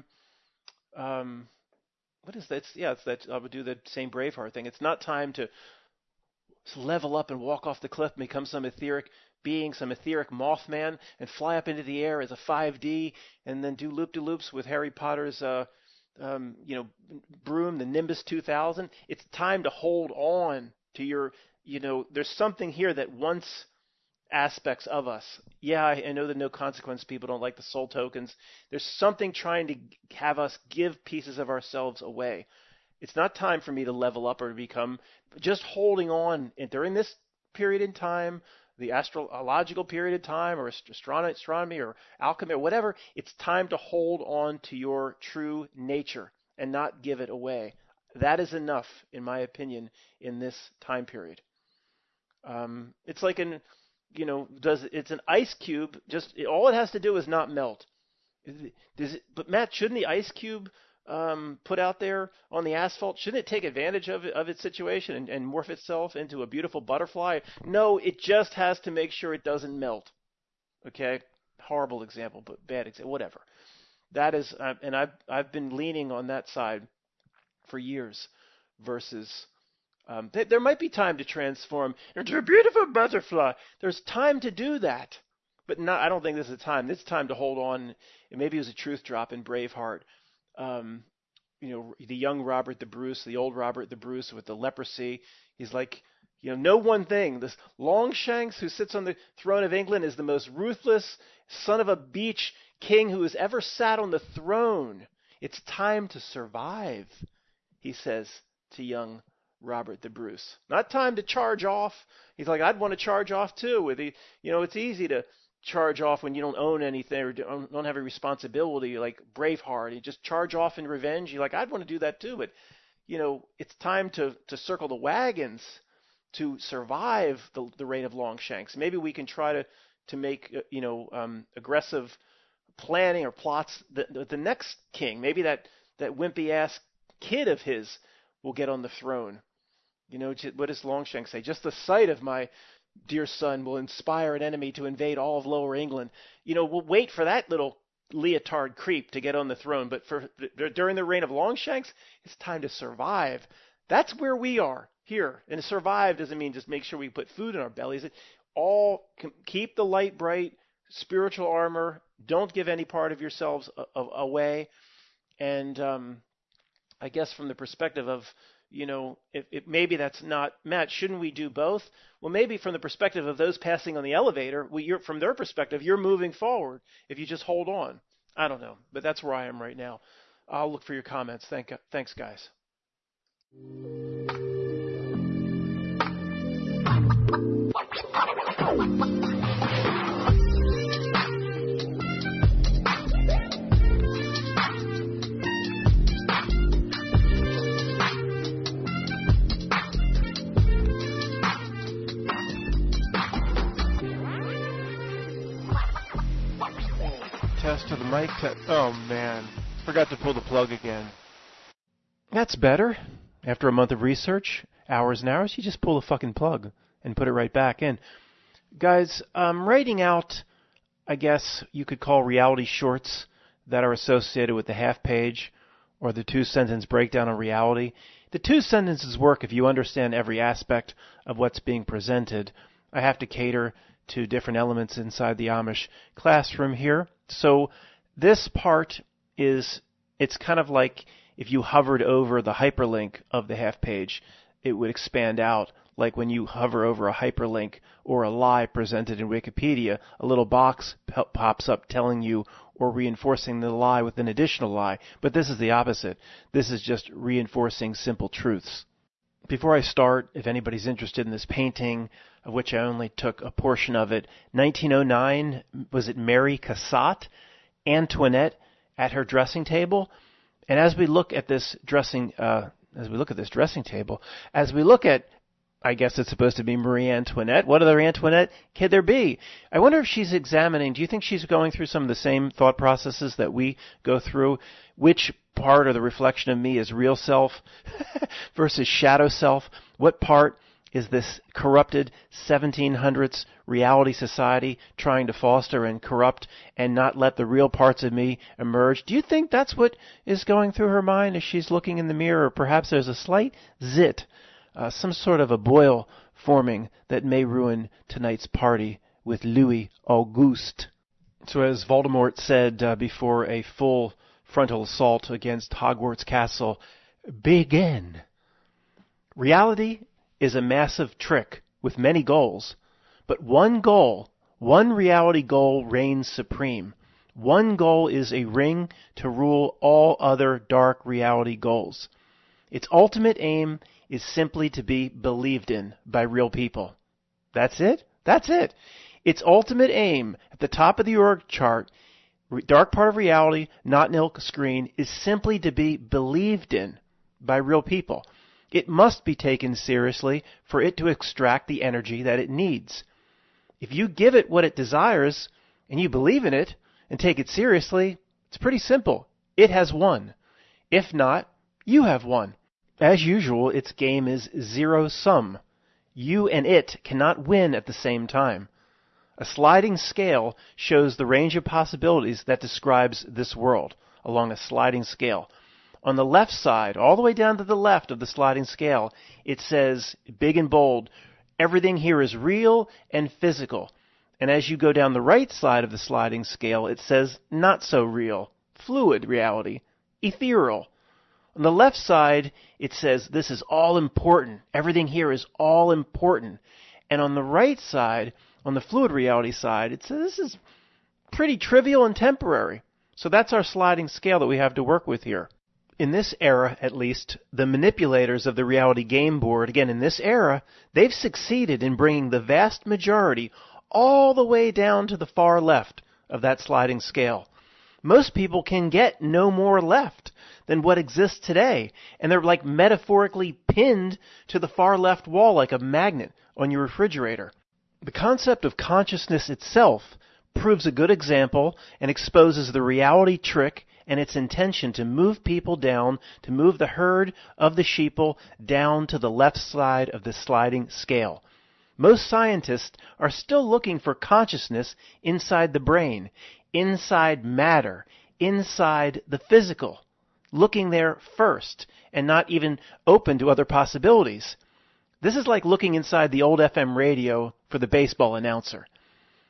What is that? It's that I would do the same Braveheart thing. It's not time to level up and walk off the cliff and become some etheric being, some etheric Mothman, and fly up into the air as a 5D, and then do loop-de-loops with Harry Potter's, broom, the Nimbus 2000. It's time to hold on to your. There's something here that wants aspects of us. Yeah, I know that no consequence people don't like the soul tokens. There's something trying to have us give pieces of ourselves away. It's not time for me to level up or to become just holding on. And during this period in time, the astrological period of time, or astronomy or alchemy or whatever, it's time to hold on to your true nature and not give it away. That is enough, in my opinion, in this time period. It's like it's an ice cube. All it has to do is not melt. But Matt, shouldn't the ice cube put out there on the asphalt, shouldn't it take advantage of its situation and morph itself into a beautiful butterfly? No, it just has to make sure it doesn't melt. Okay, horrible example, but bad example. Whatever. That is, and I've been leaning on that side for years. Versus. There might be time to transform into a beautiful butterfly. There's time to do that, but I don't think this is the time. This is time to hold on. And maybe it was a truth drop in Braveheart. The young Robert the Bruce, the old Robert the Bruce with the leprosy. He's like, know one thing. This Longshanks who sits on the throne of England is the most ruthless son of a beach king who has ever sat on the throne. It's time to survive, he says to young Robert the Bruce. Not time to charge off. He's like, I'd want to charge off too. It's easy to charge off when you don't own anything or don't have a responsibility, like Braveheart. You just charge off in revenge. You're like, I'd want to do that too. But, it's time to circle the wagons to survive the reign of Longshanks. Maybe we can try to make, aggressive planning or plots. The next king, maybe that wimpy ass kid of his will get on the throne. What does Longshanks say? Just the sight of my dear son will inspire an enemy to invade all of Lower England. We'll wait for that little leotard creep to get on the throne. But during the reign of Longshanks, it's time to survive. That's where we are here. And survive doesn't mean just make sure we put food in our bellies. Keep the light bright, spiritual armor. Don't give any part of yourselves away. And I guess from the perspective of, if maybe that's not, Matt, shouldn't we do both? Well, maybe from the perspective of those passing on the elevator, from their perspective, you're moving forward if you just hold on. I don't know, but that's where I am right now. I'll look for your comments. Thanks, guys. Test to the mic. Oh, man. Forgot to pull the plug again. That's better. After a month of research, hours and hours, you just pull the fucking plug and put it right back in. Guys, I'm writing out, I guess you could call reality shorts that are associated with the half page or the 2-sentence breakdown of reality. The 2 sentences work if you understand every aspect of what's being presented. I have to cater to different elements inside the Amish classroom here. So this part it's kind of like if you hovered over the hyperlink of the half page, it would expand out. Like when you hover over a hyperlink or a lie presented in Wikipedia, a little box pops up telling you or reinforcing the lie with an additional lie. But this is the opposite. This is just reinforcing simple truths. Before I start, if anybody's interested in this painting, of which I only took a portion of it, 1909, was it Mary Cassatt, Antoinette at her dressing table? And as we look at this dressing table, as we look at, I guess it's supposed to be Marie Antoinette. What other Antoinette could there be? I wonder if she's examining, do you think she's going through some of the same thought processes that we go through? Which part or the reflection of me is real self versus shadow self? What part is this corrupted 1700s reality society trying to foster and corrupt and not let the real parts of me emerge? Do you think that's what is going through her mind as she's looking in the mirror? Or perhaps there's a slight zit, some sort of a boil forming that may ruin tonight's party with Louis Auguste. So as Voldemort said before a full frontal assault against Hogwarts Castle, begin. Reality is a massive trick with many goals, but one reality goal reigns supreme. One goal is a ring to rule all other dark reality goals. Its ultimate aim is simply to be believed in by real people. That's it? That's it. Its ultimate aim at the top of the org chart, dark part of reality, not an ilk screen, is simply to be believed in by real people. It must be taken seriously for it to extract the energy that it needs. If you give it what it desires and you believe in it and take it seriously, it's pretty simple. It has won. If not, you have won. As usual, its game is zero sum. You and it cannot win at the same time. A sliding scale shows the range of possibilities that describes this world along a sliding scale. On the left side, all the way down to the left of the sliding scale, it says, big and bold, everything here is real and physical. And as you go down the right side of the sliding scale, it says, not so real, fluid reality, ethereal. On the left side, it says, this is all important. Everything here is all important. And on the right side, on the fluid reality side, it says, this is pretty trivial and temporary. So that's our sliding scale that we have to work with here. In this era, at least, the manipulators of the reality game board, again, in this era, they've succeeded in bringing the vast majority all the way down to the far left of that sliding scale. Most people can get no more left than what exists today, and they're like metaphorically pinned to the far left wall like a magnet on your refrigerator. The concept of consciousness itself proves a good example and exposes the reality trick and its intention to move people down, to move the herd of the sheeple down to the left side of the sliding scale. Most scientists are still looking for consciousness inside the brain, inside matter, inside the physical, looking there first and not even open to other possibilities. This is like looking inside the old FM radio for the baseball announcer.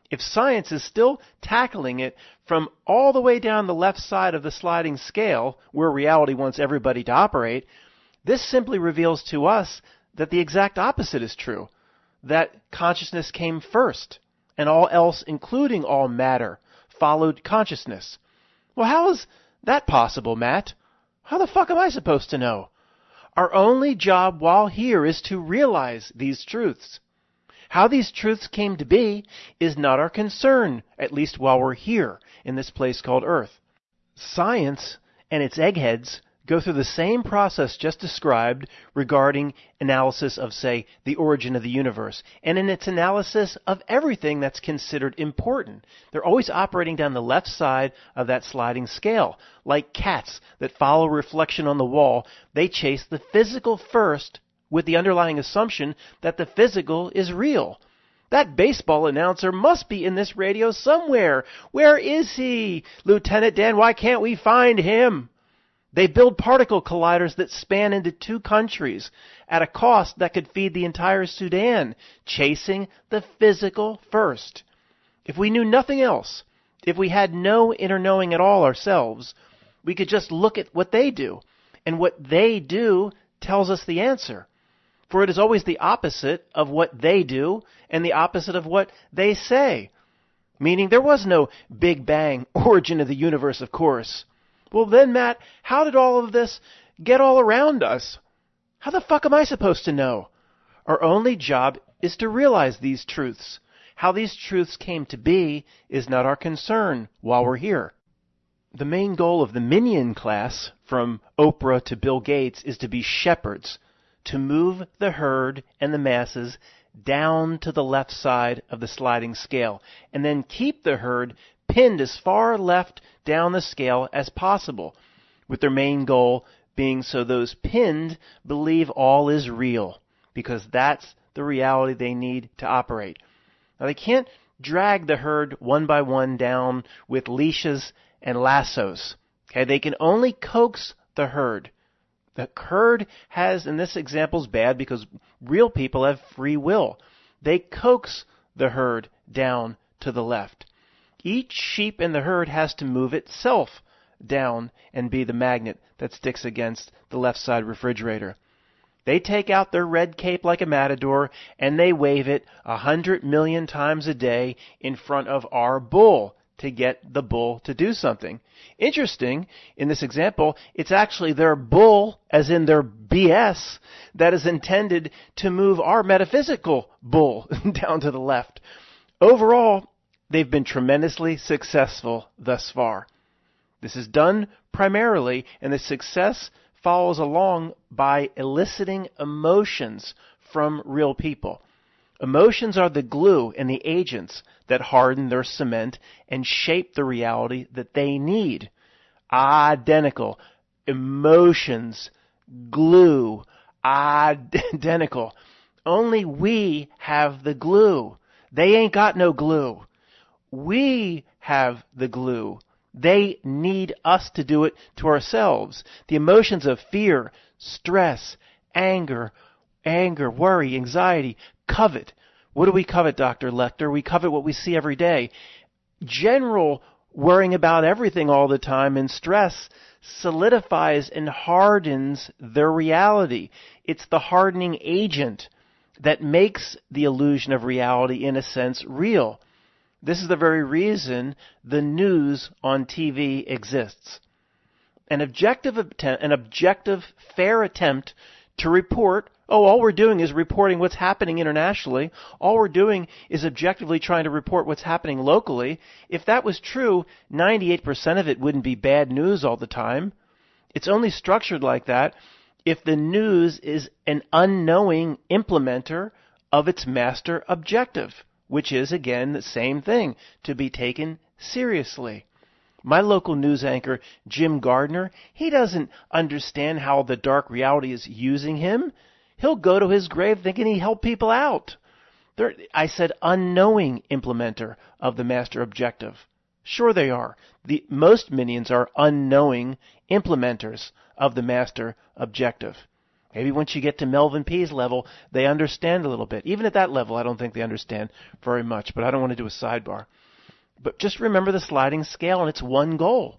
If science is still tackling it from all the way down the left side of the sliding scale, where reality wants everybody to operate, this simply reveals to us that the exact opposite is true, that consciousness came first, and all else, including all matter, followed consciousness. Well, how is that possible, Matt? How the fuck am I supposed to know? Our only job while here is to realize these truths. How these truths came to be is not our concern, at least while we're here in this place called Earth. Science and its eggheads go through the same process just described regarding analysis of, say, the origin of the universe, and in its analysis of everything that's considered important. They're always operating down the left side of that sliding scale. Like cats that follow reflection on the wall, they chase the physical first with the underlying assumption that the physical is real. That baseball announcer must be in this radio somewhere. Where is he? Lieutenant Dan, why can't we find him? They build particle colliders that span into 2 countries at a cost that could feed the entire Sudan, chasing the physical first. If we knew nothing else, if we had no inner knowing at all ourselves, we could just look at what they do, and what they do tells us the answer. For it is always the opposite of what they do and the opposite of what they say. Meaning there was no Big Bang, origin of the universe, of course. Well then, Matt, how did all of this get all around us? How the fuck am I supposed to know? Our only job is to realize these truths. How these truths came to be is not our concern while we're here. The main goal of the minion class, from Oprah to Bill Gates, is to be shepherds, to move the herd and the masses down to the left side of the sliding scale, and then keep the herd pinned as far left down the scale as possible, with their main goal being so those pinned believe all is real, because that's the reality they need to operate. Now, they can't drag the herd one by one down with leashes and lassos. Okay, they can only coax the herd. The herd has, and this example's bad because real people have free will. They coax the herd down to the left. Each sheep in the herd has to move itself down and be the magnet that sticks against the left side refrigerator. They take out their red cape like a matador and they wave it 100 million times a day in front of our bull to get the bull to do something. Interesting, in this example, it's actually their bull, as in their BS, that is intended to move our metaphysical bull down to the left. Overall, they've been tremendously successful thus far. This is done primarily, and the success follows along by eliciting emotions from real people. Emotions are the glue and the agents that harden their cement and shape the reality that they need. Identical. Emotions, glue, identical. Only we have the glue. They ain't got no glue. We have the glue. They need us to do it to ourselves. The emotions of fear, stress, anger, worry, anxiety, covet. What do we covet, Dr. Lecter? We covet what we see every day. General worrying about everything all the time and stress solidifies and hardens their reality. It's the hardening agent that makes the illusion of reality, in a sense, real. This is the very reason the news on TV exists. An objective, fair attempt to report, all we're doing is reporting what's happening internationally. All we're doing is objectively trying to report what's happening locally. If that was true, 98% of it wouldn't be bad news all the time. It's only structured like that if the news is an unknowing implementer of its master objective, which is, again, the same thing, to be taken seriously. My local news anchor, Jim Gardner, he doesn't understand how the dark reality is using him. He'll go to his grave thinking he helped people out. I said unknowing implementer of the master objective. Sure they are. Most minions are unknowing implementers of the master objective. Maybe once you get to Melvin P's level, they understand a little bit. Even at that level, I don't think they understand very much, but I don't want to do a sidebar. But just remember the sliding scale, and it's one goal.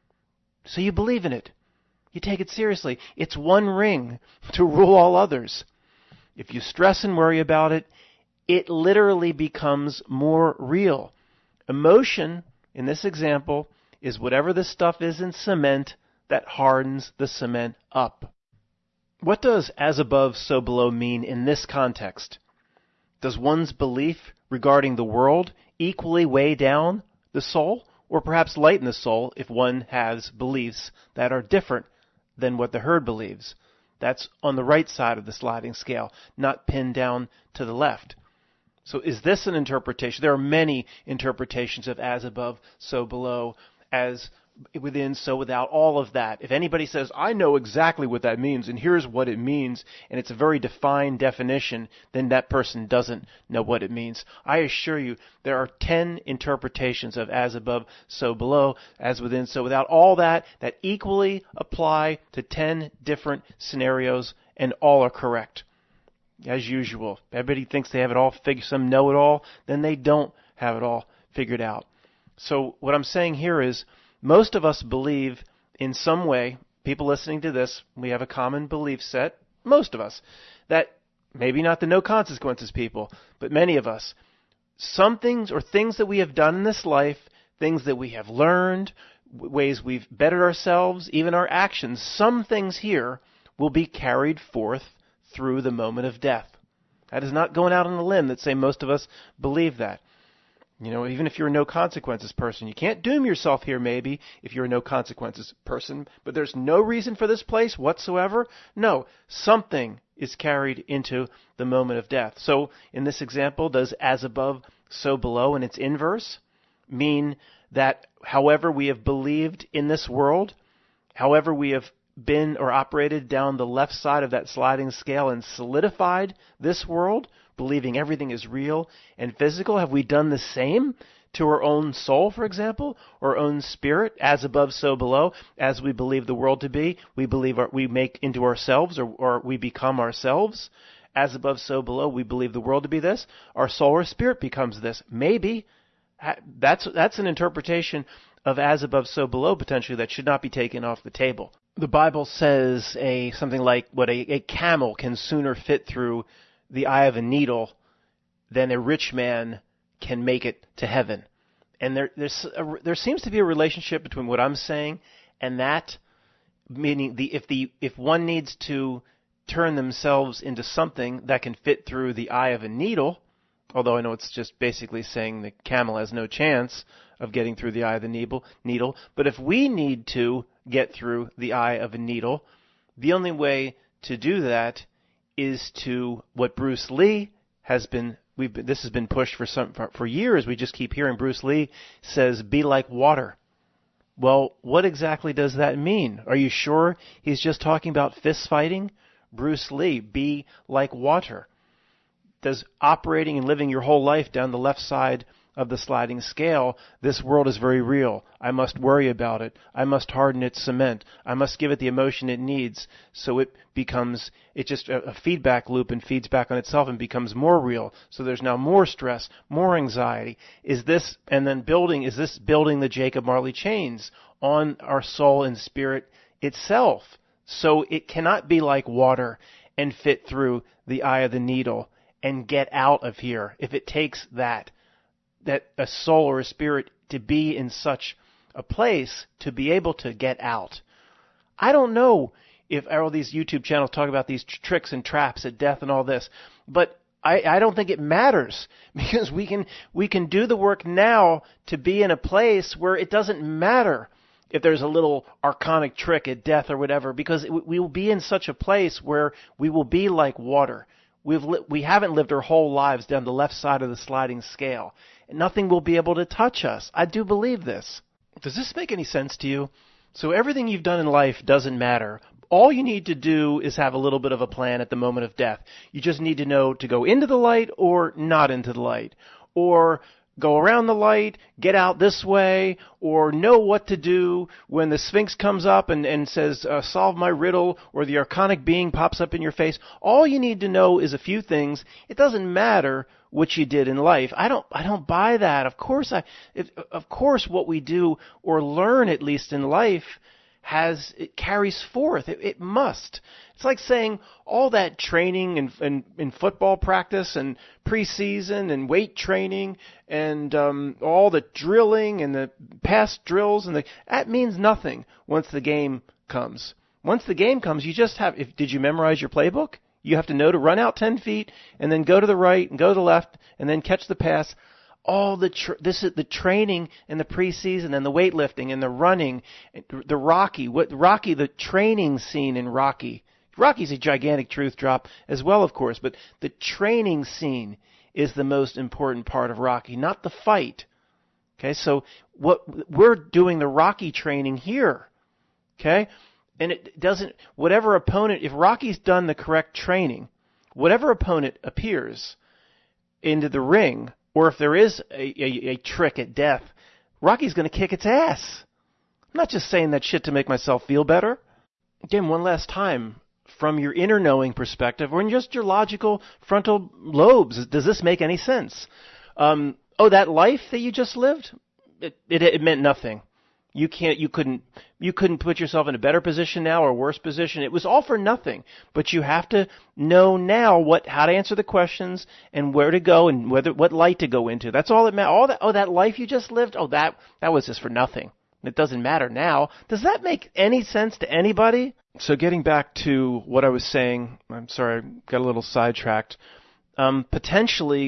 So you believe in it. You take it seriously. It's one ring to rule all others. If you stress and worry about it, it literally becomes more real. Emotion, in this example, is whatever the stuff is in cement that hardens the cement up. What does as above, so below mean in this context? Does one's belief regarding the world equally weigh down the soul, or perhaps lighten the soul if one has beliefs that are different than what the herd believes? That's on the right side of the sliding scale, not pinned down to the left. So is this an interpretation? There are many interpretations of as above, so below, as within, so without, all of that. If anybody says, I know exactly what that means, and here's what it means, and it's a very defined definition, then that person doesn't know what it means. I assure you, there are 10 interpretations of as above, so below, as within, so without, all that equally apply to 10 different scenarios, and all are correct. As usual, everybody thinks they have it all figured, some know it all, then they don't have it all figured out. So what I'm saying here is, most of us believe in some way, people listening to this, we have a common belief set, most of us, that maybe not the no consequences people, but many of us, some things or things that we have done in this life, things that we have learned, ways we've bettered ourselves, even our actions, some things here will be carried forth through the moment of death. That is not going out on a limb that say most of us believe that. You know, even if you're a no consequences person, you can't doom yourself here maybe if you're a no consequences person, but there's no reason for this place whatsoever. No, something is carried into the moment of death. So in this example, does as above, so below, and its inverse mean that however we have believed in this world, however we have been or operated down the left side of that sliding scale and solidified this world, believing everything is real and physical, have we done the same to our own soul, for example, or our own spirit, as above, so below, as we believe the world to be, we make into ourselves, or we become ourselves, as above, so below, we believe the world to be this, our soul or spirit becomes this. Maybe. That's an interpretation of as above, so below, potentially, that should not be taken off the table. The Bible says something like what a camel can sooner fit through the eye of a needle than a rich man can make it to heaven. And there seems to be a relationship between what I'm saying and that, meaning if one needs to turn themselves into something that can fit through the eye of a needle, although I know it's just basically saying the camel has no chance of getting through the eye of the needle, but if we need to get through the eye of a needle, the only way to do that is to what Bruce Lee has been. This has been pushed for years. We just keep hearing Bruce Lee says, "Be like water." Well, what exactly does that mean? Are you sure he's just talking about fist fighting? Bruce Lee, be like water. Does operating and living your whole life down the left side of the sliding scale, this world is very real. I must worry about it. I must harden its cement. I must give it the emotion it needs so it's just a feedback loop and feeds back on itself and becomes more real. So there's now more stress, more anxiety. Is this building the Jacob Marley chains on our soul and spirit itself? So it cannot be like water and fit through the eye of the needle and get out of here if it takes that a soul or a spirit to be in such a place to be able to get out. I don't know if all these YouTube channels talk about these tricks and traps at death and all this, but I don't think it matters, because we can do the work now to be in a place where it doesn't matter if there's a little archonic trick at death or whatever, because we will be in such a place where we will be like water. We haven't lived our whole lives down the left side of the sliding scale. And nothing will be able to touch us. I do believe this. Does this make any sense to you? So everything you've done in life doesn't matter. All you need to do is have a little bit of a plan at the moment of death. You just need to know to go into the light or not into the light. Or go around the light, get out this way, or know what to do when the Sphinx comes up and says, solve my riddle, or the archonic being pops up in your face. All you need to know is a few things. It doesn't matter what you did in life. I don't buy that. Of course what we do or learn, at least in life, it carries forth. It must. It's like saying all that training in football practice and preseason and weight training and all the drilling and the past drills that means nothing once the game comes. Once the game comes, you just have. Did you memorize your playbook? You have to know to run out 10 feet and then go to the right and go to the left and then catch the pass. This is the training and the preseason and the weightlifting and the running, the training scene in Rocky. Rocky's a gigantic truth drop as well, of course, but the training scene is the most important part of Rocky, not the fight. Okay, so we're doing the Rocky training here. Okay, and it doesn't, whatever opponent, if Rocky's done the correct training, whatever opponent appears into the ring, or if there is a trick at death, Rocky's going to kick its ass. I'm not just saying that shit to make myself feel better. Again, one last time, from your inner knowing perspective, or in just your logical frontal lobes, does this make any sense? That life that you just lived, it meant nothing. You couldn't put yourself in a better position now or a worse position. It was all for nothing. But you have to know now how to answer the questions and where to go and what light to go into. That's all it matters. That life you just lived, that was just for nothing. It doesn't matter now. Does that make any sense to anybody? So getting back to what I was saying, I'm sorry, I got a little sidetracked. Potentially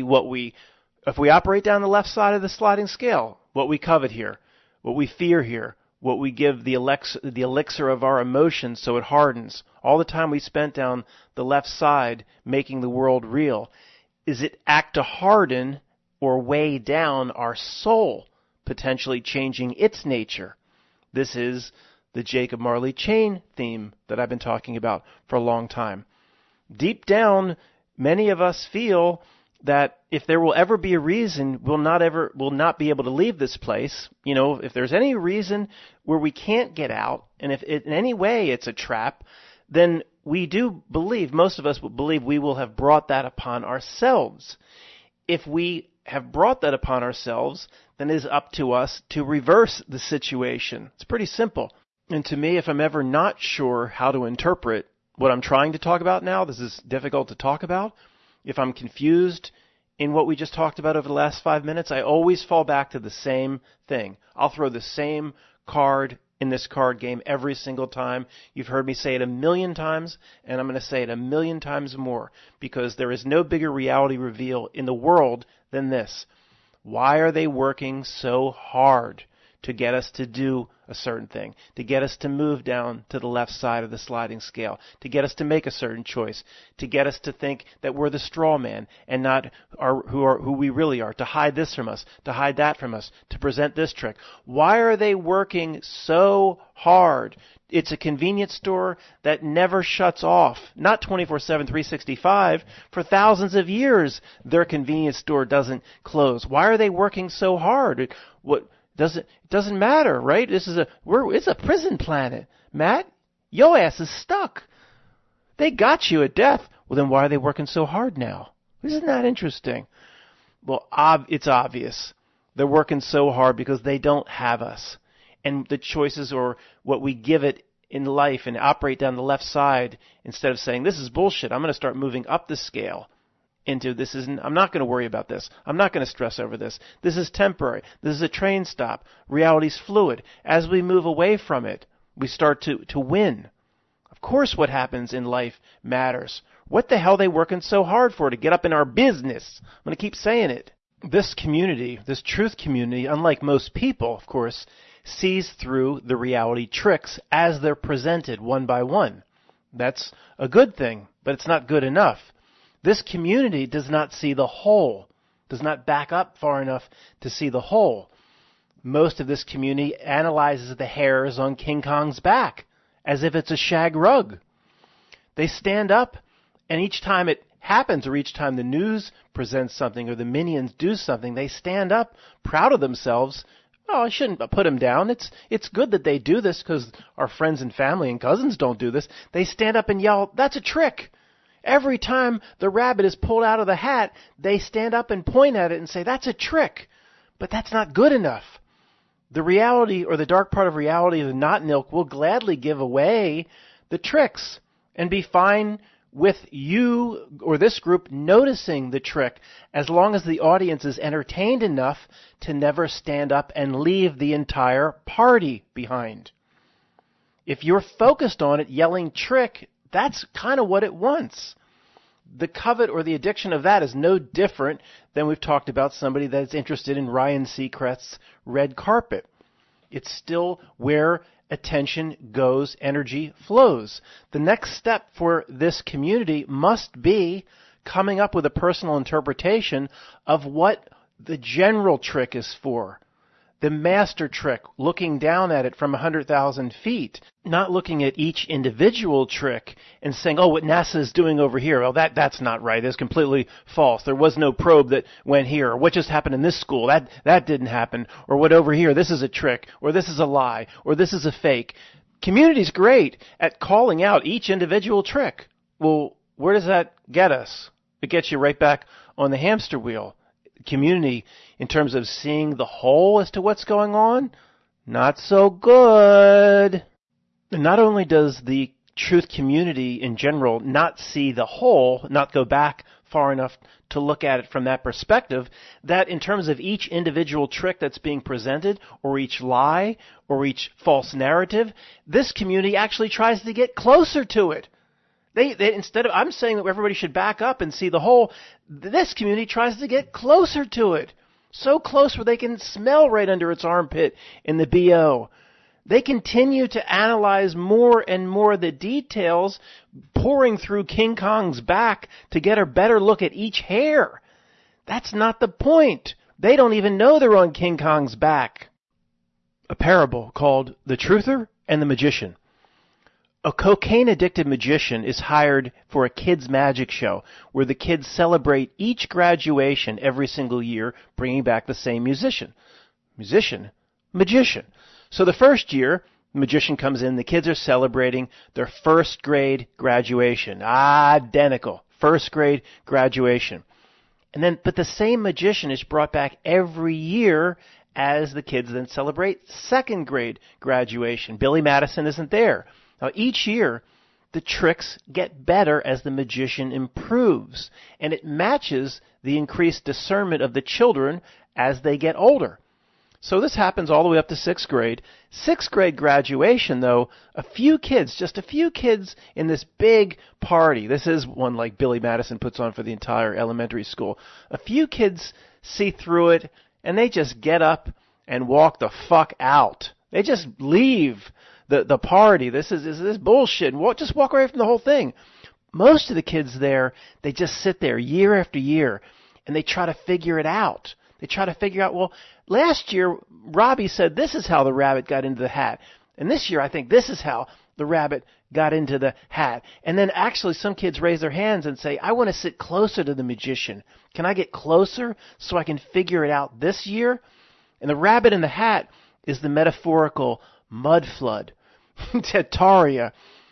if we operate down the left side of the sliding scale, what we covet here, what we fear here, what we give the elixir of our emotions so it hardens, all the time we spent down the left side making the world real, is it act to harden or weigh down our soul, potentially changing its nature? This is the Jacob Marley chain theme that I've been talking about for a long time. Deep down, many of us feel that if there will ever be a reason, we'll not be able to leave this place. If there's any reason where we can't get out, and if in any way it's a trap, then we do believe, most of us believe, we will have brought that upon ourselves. If we have brought that upon ourselves, then it is up to us to reverse the situation. It's pretty simple. And to me, if I'm ever not sure how to interpret what I'm trying to talk about now, this is difficult to talk about. If I'm confused in what we just talked about over the last 5 minutes, I always fall back to the same thing. I'll throw the same card in this card game every single time. You've heard me say it 1,000,000 times, and I'm going to say it 1,000,000 times more, because there is no bigger reality reveal in the world than this. Why are they working so hard to get us to do a certain thing, to get us to move down to the left side of the sliding scale, to get us to make a certain choice, to get us to think that we're the straw man and not who we really are, to hide this from us, to hide that from us, to present this trick? Why are they working so hard? It's a convenience store that never shuts off, not 24/7, 365. For thousands of years, their convenience store doesn't close. Why are they working so hard? It doesn't matter, right? It's a prison planet. Matt, your ass is stuck. They got you at death. Well, then why are they working so hard now? Isn't that interesting? Well, it's obvious. They're working so hard because they don't have us. And the choices, or what we give it in life, and operate down the left side, instead of saying, this is bullshit, I'm going to start moving up the scale into I'm not going to worry about this. I'm not going to stress over this. This is temporary. This is a train stop. Reality's fluid. As we move away from it, we start to win. Of course what happens in life matters. What the hell are they working so hard for to get up in our business? I'm going to keep saying it. This community, this truth community, unlike most people, of course, sees through the reality tricks as they're presented one by one. That's a good thing, but it's not good enough. This community does not see the whole, does not back up far enough to see the whole. Most of this community analyzes the hairs on King Kong's back as if it's a shag rug. They stand up, and each time it happens, or each time the news presents something or the minions do something, they stand up proud of themselves. Oh, I shouldn't put them down. It's good that they do this because our friends and family and cousins don't do this. They stand up and yell, "That's a trick." Every time the rabbit is pulled out of the hat, they stand up and point at it and say, "That's a trick." But that's not good enough. The reality, or the dark part of reality of the Notting ilk, will gladly give away the tricks and be fine with you or this group noticing the trick, as long as the audience is entertained enough to never stand up and leave the entire party behind. If you're focused on it yelling trick, that's kind of what it wants. The covet or the addiction of that is no different than we've talked about somebody that's interested in Ryan Seacrest's red carpet. It's still where attention goes, energy flows. The next step for this community must be coming up with a personal interpretation of what the general trick is for. The master trick, looking down at it from 100,000 feet, not looking at each individual trick and saying, "Oh, what NASA is doing over here, oh, that's not right. It's completely false. There was no probe that went here. Or what just happened in this school? That didn't happen. Or what over here, this is a trick. Or this is a lie. Or this is a fake." Community's great at calling out each individual trick. Well, where does that get us? It gets you right back on the hamster wheel. Community, in terms of seeing the whole as to what's going on, not so good. And not only does the truth community in general not see the whole, not go back far enough to look at it from that perspective, that in terms of each individual trick that's being presented, or each lie, or each false narrative, this community actually tries to get closer to it. They instead of, I'm saying that everybody should back up and see the whole, this community tries to get closer to it. So close where they can smell right under its armpit in the BO. They continue to analyze more and more of the details, pouring through King Kong's back to get a better look at each hair. That's not the point. They don't even know they're on King Kong's back. A parable called The Truther and the Magician. A cocaine-addicted magician is hired for a kids' magic show where the kids celebrate each graduation every single year, bringing back the same musician. Magician. So the first year, the magician comes in, the kids are celebrating their first grade graduation. Identical. First grade graduation. But the same magician is brought back every year as the kids then celebrate second grade graduation. Billy Madison isn't there. Now, each year, the tricks get better as the magician improves, and it matches the increased discernment of the children as they get older. So this happens all the way up to sixth grade. Sixth grade graduation, though, just a few kids in this big party. This is one like Billy Madison puts on for the entire elementary school. A few kids see through it, and they just get up and walk the fuck out. They just leave the party. This is bullshit. And just walk away from the whole thing. Most of the kids there, they just sit there year after year, and they try to figure it out. They try to figure out, well, last year Robbie said this is how the rabbit got into the hat. And this year I think this is how the rabbit got into the hat. And then actually some kids raise their hands and say, I want to sit closer to the magician. Can I get closer so I can figure it out this year? And the rabbit in the hat is the metaphorical mud flood, Tartaria,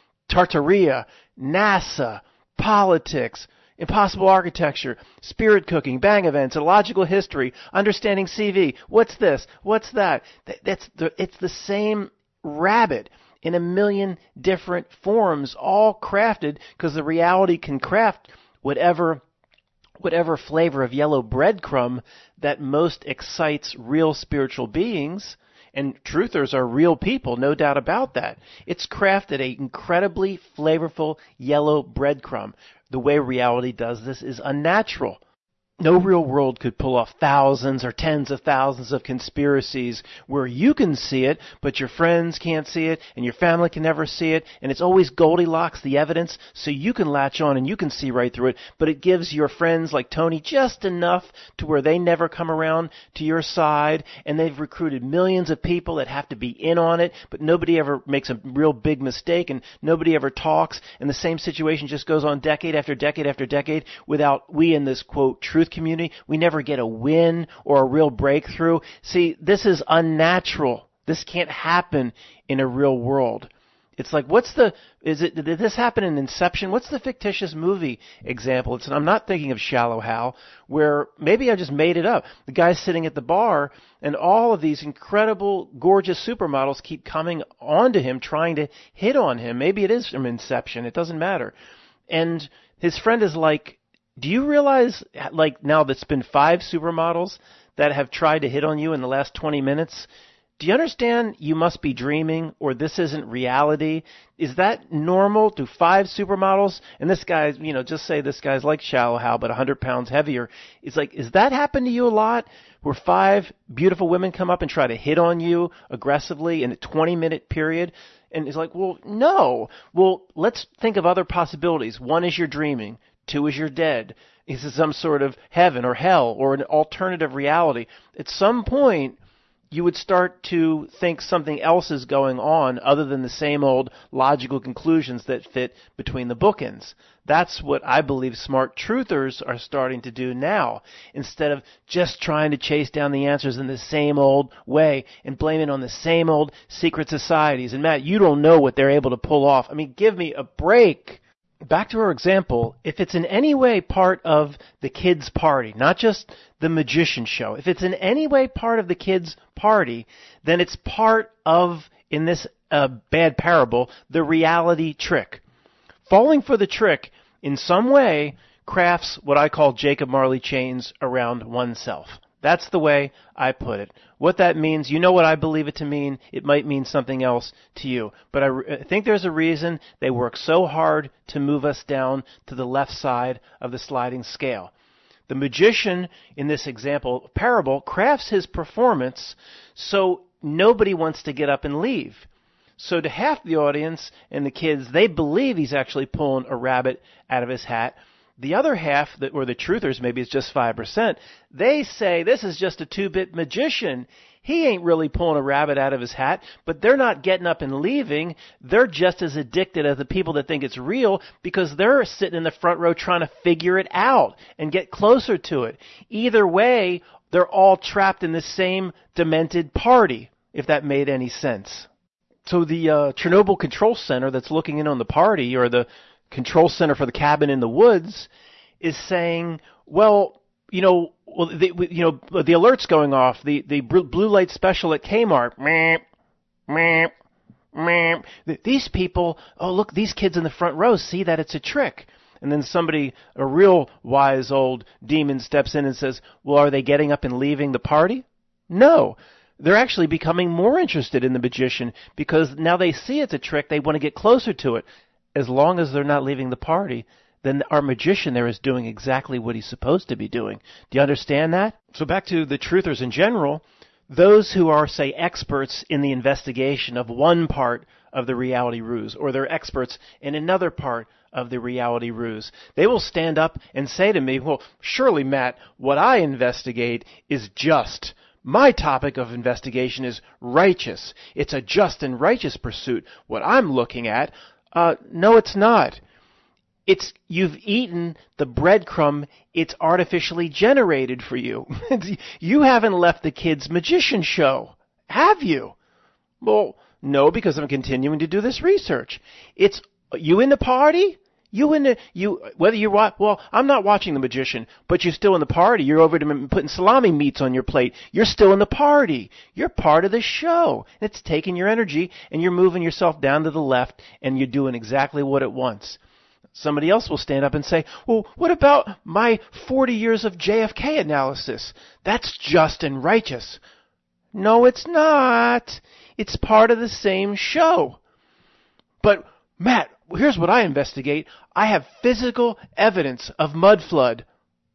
NASA, politics, impossible architecture, spirit cooking, bang events, illogical history, understanding CV. What's this? What's that? It's the same rabbit in a million different forms, all crafted because the reality can craft whatever flavor of yellow breadcrumb that most excites real spiritual beings. And truthers are real people, no doubt about that. It's crafted an incredibly flavorful yellow breadcrumb. The way reality does this is unnatural. No real world could pull off thousands or tens of thousands of conspiracies where you can see it, but your friends can't see it, and your family can never see it, and it's always Goldilocks, the evidence, so you can latch on and you can see right through it, but it gives your friends like Tony just enough to where they never come around to your side, and they've recruited millions of people that have to be in on it, but nobody ever makes a real big mistake, and nobody ever talks, and the same situation just goes on decade after decade after decade without we in this, quote, truth community, we never get a win or a real breakthrough. See, this is unnatural. This can't happen in a real world. It's like, did this happen in Inception? What's the fictitious movie example? I'm not thinking of Shallow Hal, where maybe I just made it up. The guy's sitting at the bar, and all of these incredible, gorgeous supermodels keep coming onto him, trying to hit on him. Maybe it is from Inception. It doesn't matter. And his friend is like, do you realize, like, now that's been 5 supermodels that have tried to hit on you in the last 20 minutes? Do you understand you must be dreaming, or this isn't reality? Is that normal? Do 5 supermodels, and this guy's, just say this guy's like Shallow Hal, but 100 pounds heavier. It's like, is that happen to you a lot? Where 5 beautiful women come up and try to hit on you aggressively in a 20-minute period? And it's like, well, no. Well, let's think of other possibilities. 1 is you're dreaming. 2 is you're dead. Is it some sort of heaven or hell or an alternative reality? At some point, you would start to think something else is going on other than the same old logical conclusions that fit between the bookends. That's what I believe smart truthers are starting to do now, instead of just trying to chase down the answers in the same old way and blame it on the same old secret societies. And Matt, you don't know what they're able to pull off. I mean, give me a break. Back to our example, if it's in any way part of the kids' party, not just the magician show, if it's in any way part of the kids' party, then it's part of, in this bad parable, the reality trick. Falling for the trick in some way crafts what I call Jacob Marley chains around oneself. That's the way I put it. What that means, you know what I believe it to mean. It might mean something else to you. But I think there's a reason they work so hard to move us down to the left side of the sliding scale. The magician, in this example parable, crafts his performance so nobody wants to get up and leave. So to half the audience and the kids, they believe he's actually pulling a rabbit out of his hat. The other half, or the truthers, maybe it's just 5%, they say this is just a 2-bit magician. He ain't really pulling a rabbit out of his hat, but they're not getting up and leaving. They're just as addicted as the people that think it's real because they're sitting in the front row trying to figure it out and get closer to it. Either way, they're all trapped in the same demented party, if that made any sense. So the Chernobyl Control Center that's looking in on the party, or the Control Center for the cabin in the woods, is saying, well, the alert's going off, the blue light special at Kmart. These people, oh look, these kids in the front row see that it's a trick. And then somebody, a real wise old demon, steps in and says, well, are they getting up and leaving the party? No. They're actually becoming more interested in the magician because now they see it's a trick, they want to get closer to it. As long as they're not leaving the party, then our magician there is doing exactly what he's supposed to be doing. Do you understand that? So back to the truthers in general, those who are, say, experts in the investigation of one part of the reality ruse, or they're experts in another part of the reality ruse, they will stand up and say to me, well, surely, Matt, what I investigate is just. My topic of investigation is righteous. It's a just and righteous pursuit. What I'm looking at, no, it's not. It's you've eaten the breadcrumb it's artificially generated for you. You haven't left the kids' magician show, have you? Well, no, because I'm continuing to do this research. It's you in the party? Whether you're well, I'm not watching the magician, but you're still in the party. You're over to putting salami meats on your plate. You're still in the party. You're part of the show. It's taking your energy, and you're moving yourself down to the left, and you're doing exactly what it wants. Somebody else will stand up and say, well, what about my 40 years of JFK analysis? That's just and righteous. No, it's not. It's part of the same show. But, Matt, here's what I investigate. I have physical evidence of mud flood.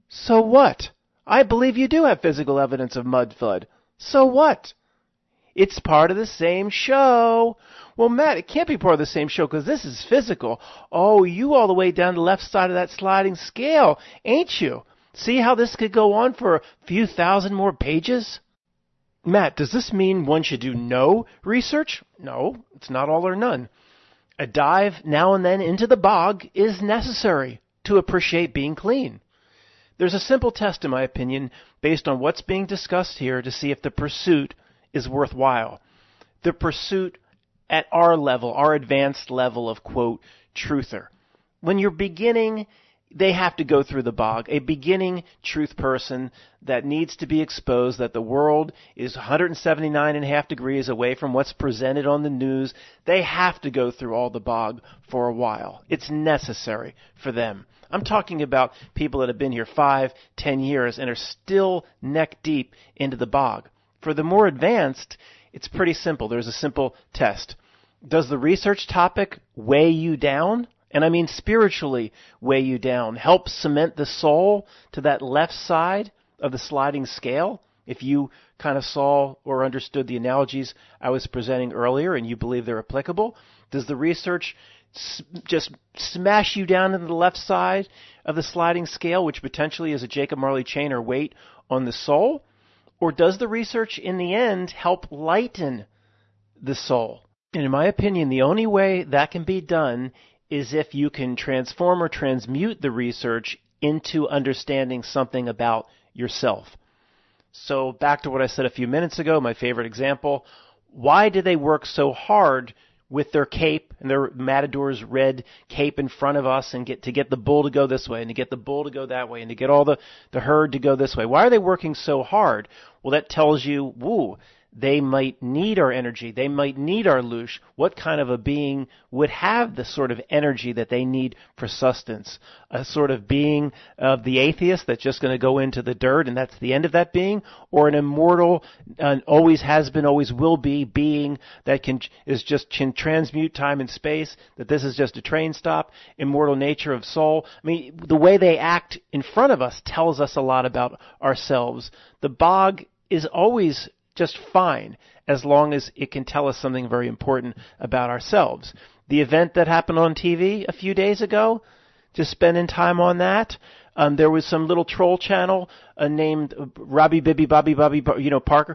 So what? I believe you do have physical evidence of mud flood. So what? It's part of the same show. Well, Matt, it can't be part of the same show because this is physical. Oh, you all the way down the left side of that sliding scale, ain't you? See how this could go on for a few thousand more pages? Matt, does this mean one should do no research? No, it's not all or none. A dive now and then into the bog is necessary to appreciate being clean. There's a simple test, in my opinion, based on what's being discussed here to see if the pursuit is worthwhile. The pursuit at our level, our advanced level of, quote, truther. When you're beginning, they have to go through the bog. A beginning truth person that needs to be exposed that the world is 179.5 degrees away from what's presented on the news. They have to go through all the bog for a while. It's necessary for them. I'm talking about people that have been here 5, 10 years and are still neck deep into the bog. For the more advanced, it's pretty simple. There's a simple test. Does the research topic weigh you down? And I mean spiritually weigh you down. Help cement the soul to that left side of the sliding scale? If you kind of saw or understood the analogies I was presenting earlier and you believe they're applicable, does the research just smash you down into the left side of the sliding scale, which potentially is a Jacob Marley chain or weight on the soul? Or does the research in the end help lighten the soul? And in my opinion, the only way that can be done is if you can transform or transmute the research into understanding something about yourself. So back to what I said a few minutes ago, my favorite example. Why do they work so hard with their cape and their matador's red cape in front of us and get the bull to go this way and to get the bull to go that way and to get all the herd to go this way? Why are they working so hard? Well, that tells you, they might need our energy. They might need our loosh. What kind of a being would have the sort of energy that they need for sustenance? A sort of being of the atheist that's just going to go into the dirt and that's the end of that being? Or an immortal, always has been, always will be being that can transmute time and space, that this is just a train stop, immortal nature of soul? I mean, the way they act in front of us tells us a lot about ourselves. The bog is always just fine as long as it can tell us something very important about ourselves. The event that happened on TV a few days ago, just spending time on that. There was some little troll channel named Robbie Bibby Bobby Parker.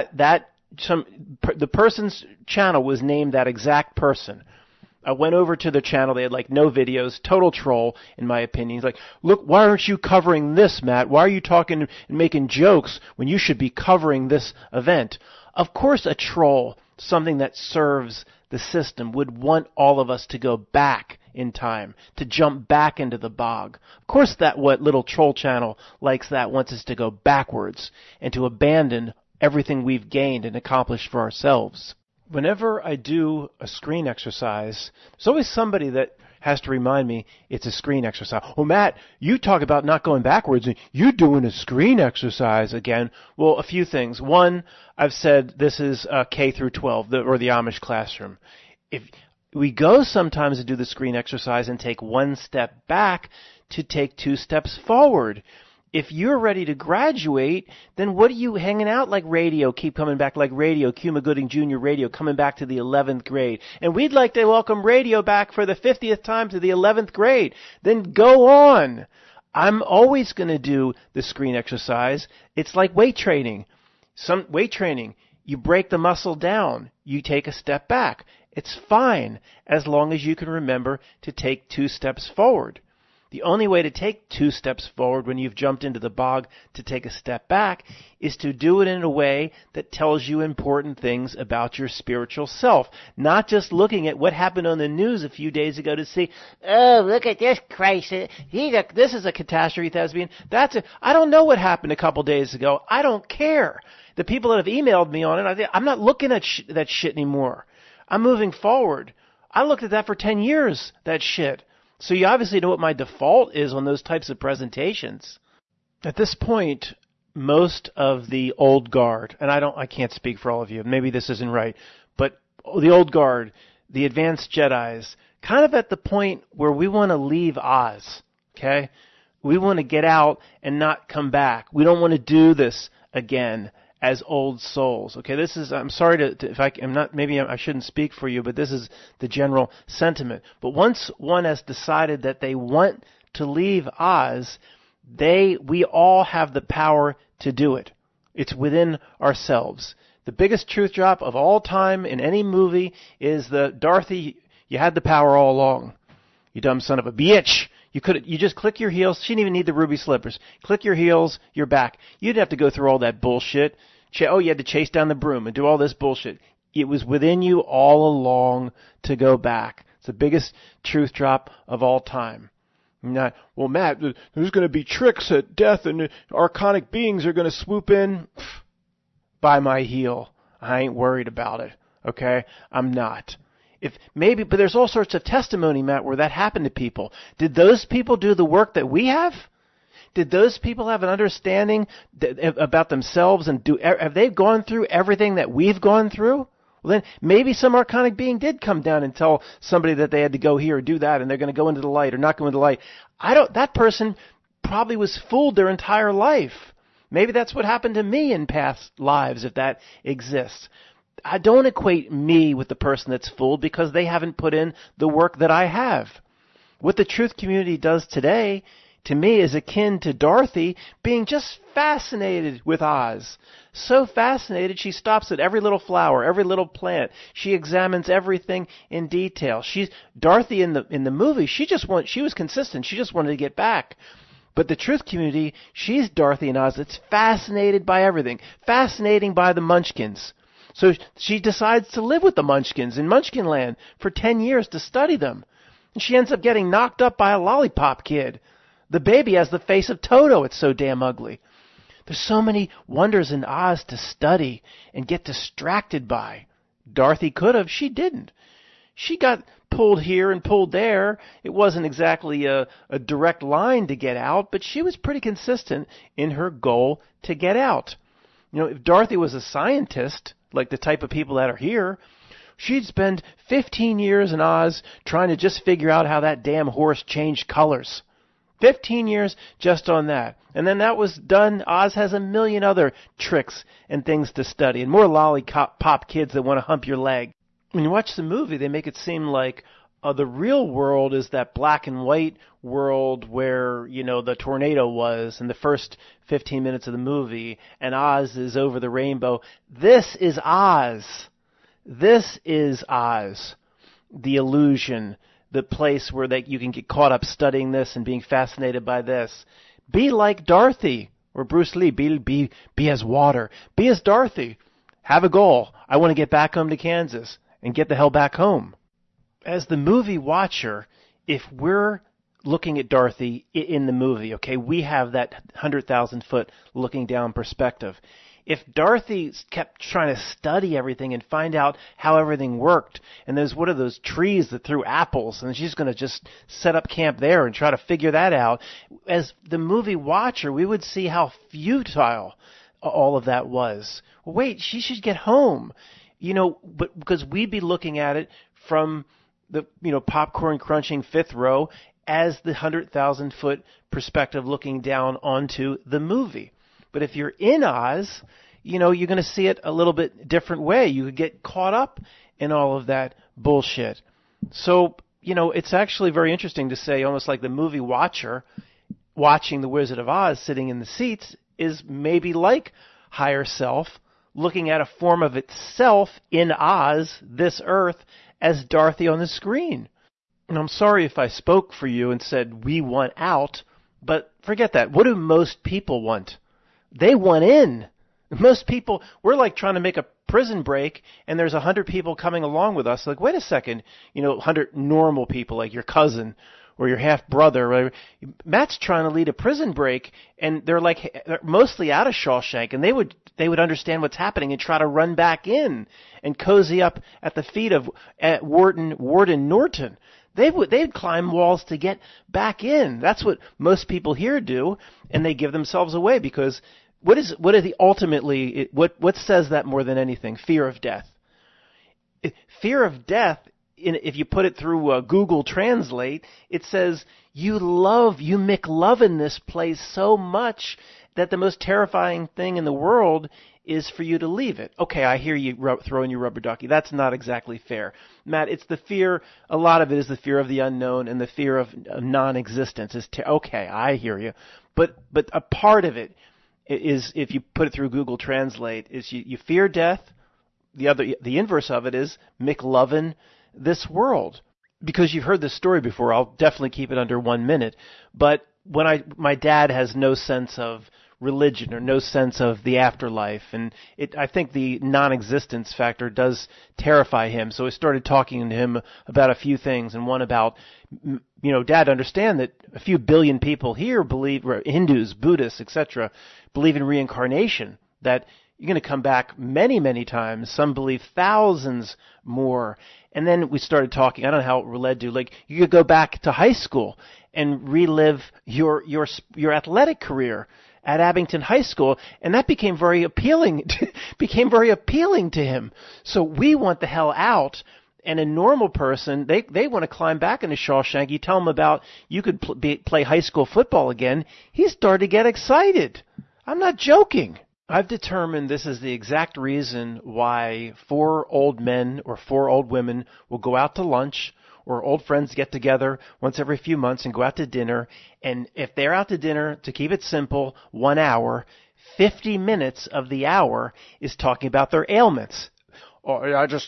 The person's channel was named that exact person. I went over to the channel. They had no videos. Total troll, in my opinion. He's like, look, why aren't you covering this, Matt? Why are you talking and making jokes when you should be covering this event? Of course a troll, something that serves the system, would want all of us to go back in time, to jump back into the bog. Of course that what little troll channel likes that, wants us to go backwards and to abandon everything we've gained and accomplished for ourselves. Whenever I do a screen exercise, there's always somebody that has to remind me it's a screen exercise. Oh, Matt, you talk about not going backwards, and you're doing a screen exercise again. Well, a few things. One, I've said this is K through 12, or the Amish classroom. If we go sometimes to do the screen exercise and take one step back to take 2 steps forward. If you're ready to graduate, then what are you hanging out like radio, keep coming back like radio, Cuba Gooding Jr. radio, coming back to the 11th grade. And we'd like to welcome radio back for the 50th time to the 11th grade. Then go on. I'm always going to do the screen exercise. It's like weight training. Some weight training, you break the muscle down. You take a step back. It's fine as long as you can remember to take 2 steps forward. The only way to take 2 steps forward when you've jumped into the bog to take a step back is to do it in a way that tells you important things about your spiritual self. Not just looking at what happened on the news a few days ago to see, oh, look at this Christ. This is a catastrophe thespian. I don't know what happened a couple days ago. I don't care. The people that have emailed me on it, I'm not looking at that shit anymore. I'm moving forward. I looked at that for 10 years, that shit. So you obviously know what my default is on those types of presentations. At this point, most of the old guard, and I can't speak for all of you, maybe this isn't right, but the old guard, the advanced Jedis, kind of at the point where we want to leave Oz, okay? We want to get out and not come back. We don't want to do this again as old souls. Okay, this is, I'm sorry if I'm not, maybe I shouldn't speak for you, but this is the general sentiment. But once one has decided that they want to leave Oz, we all have the power to do it. It's within ourselves. The biggest truth drop of all time in any movie is Dorothy, you had the power all along. You dumb son of a bitch. You just click your heels. She didn't even need the ruby slippers. Click your heels, you're back. You didn't have to go through all that bullshit. You had to chase down the broom and do all this bullshit. It was within you all along to go back. It's the biggest truth drop of all time. Not, well, Matt, there's going to be tricks at death and archonic beings are going to swoop in. By my heel. I ain't worried about it. Okay? I'm not. But there's all sorts of testimony, Matt, where that happened to people. Did those people do the work that we have? Did those people have an understanding about themselves and have they gone through everything that we've gone through? Well, then maybe some archonic being did come down and tell somebody that they had to go here or do that, and they're going to go into the light or not go into the light. That person probably was fooled their entire life. Maybe that's what happened to me in past lives, if that exists. I don't equate me with the person that's fooled because they haven't put in the work that I have. What the truth community does today, to me, is akin to Dorothy being just fascinated with Oz. So fascinated, she stops at every little flower, every little plant. She examines everything in detail. Dorothy in the movie, she was consistent. She just wanted to get back. But the truth community, she's Dorothy and Oz. It's fascinated by everything. Fascinating by the Munchkins. So she decides to live with the Munchkins in Munchkinland for 10 years to study them. And she ends up getting knocked up by a lollipop kid. The baby has the face of Toto. It's so damn ugly. There's so many wonders in Oz to study and get distracted by. Dorothy could have. She didn't. She got pulled here and pulled there. It wasn't exactly a direct line to get out, but she was pretty consistent in her goal to get out. If Dorothy was a scientist, like the type of people that are here, she'd spend 15 years in Oz trying to just figure out how that damn horse changed colors. 15 years just on that. And then that was done. Oz has a million other tricks and things to study, and more lollipop kids that want to hump your leg. When you watch the movie, they make it seem like the real world is that black and white world where, the tornado was in the first 15 minutes of the movie, and Oz is over the rainbow. This is Oz. This is Oz. The illusion, the place where you can get caught up studying this and being fascinated by this. Be like Dorothy or Bruce Lee. Be as water. Be as Dorothy. Have a goal. I want to get back home to Kansas and get the hell back home. As the movie watcher, if we're looking at Dorothy in the movie, okay, we have that 100,000-foot looking down perspective. If Dorothy kept trying to study everything and find out how everything worked, and there's one of those trees that threw apples, and she's going to just set up camp there and try to figure that out, as the movie watcher, we would see how futile all of that was. Wait, she should get home. But because we'd be looking at it from the, popcorn crunching fifth row as the 100,000-foot perspective looking down onto the movie. But if you're in Oz, you're going to see it a little bit different way. You could get caught up in all of that bullshit. So, it's actually very interesting to say, almost like the movie watcher watching The Wizard of Oz sitting in the seats is maybe like higher self, looking at a form of itself in Oz, this earth, as Dorothy on the screen. And I'm sorry if I spoke for you and said we want out, but forget that. What do most people want? They want in. Most people, we're like trying to make a prison break, and there's 100 people coming along with us. Like, wait a second, 100 normal people, like your cousin or your half-brother. Matt's trying to lead a prison break, and they're mostly out of Shawshank, and they would understand what's happening and try to run back in and cozy up at the feet of Warden Norton. They'd climb walls to get back in. That's what most people here do, and they give themselves away because what says that more than anything? Fear of death. Fear of death if you put it through Google Translate, it says, you McLovin this place so much that the most terrifying thing in the world is for you to leave it. Okay, I hear you throwing your rubber ducky. That's not exactly fair. Matt, it's the fear, a lot of it is the fear of the unknown and the fear of non-existence. Okay, I hear you. But a part of it is, if you put it through Google Translate, is you fear death. The inverse of it is McLovin this world. Because you've heard this story before, I'll definitely keep it under 1 minute. But my dad has no sense of religion or no sense of the afterlife, and I think the non-existence factor does terrify him. So I started talking to him about a few things, and one about, Dad, understand that a few billion people here believe, Hindus, Buddhists, etc., believe in reincarnation, that you're going to come back many, many times. Some believe thousands more. And then we started talking. I don't know how it led to, like, you could go back to high school and relive your athletic career at Abington High School, and that became very appealing. To him. So we want the hell out. And a normal person, they want to climb back into Shawshank. You tell them about you could play high school football again. He started to get excited. I'm not joking. I've determined this is the exact reason why 4 old men or 4 old women will go out to lunch, or old friends get together once every few months and go out to dinner. And if they're out to dinner, to keep it simple, 1 hour, 50 minutes of the hour is talking about their ailments. Well,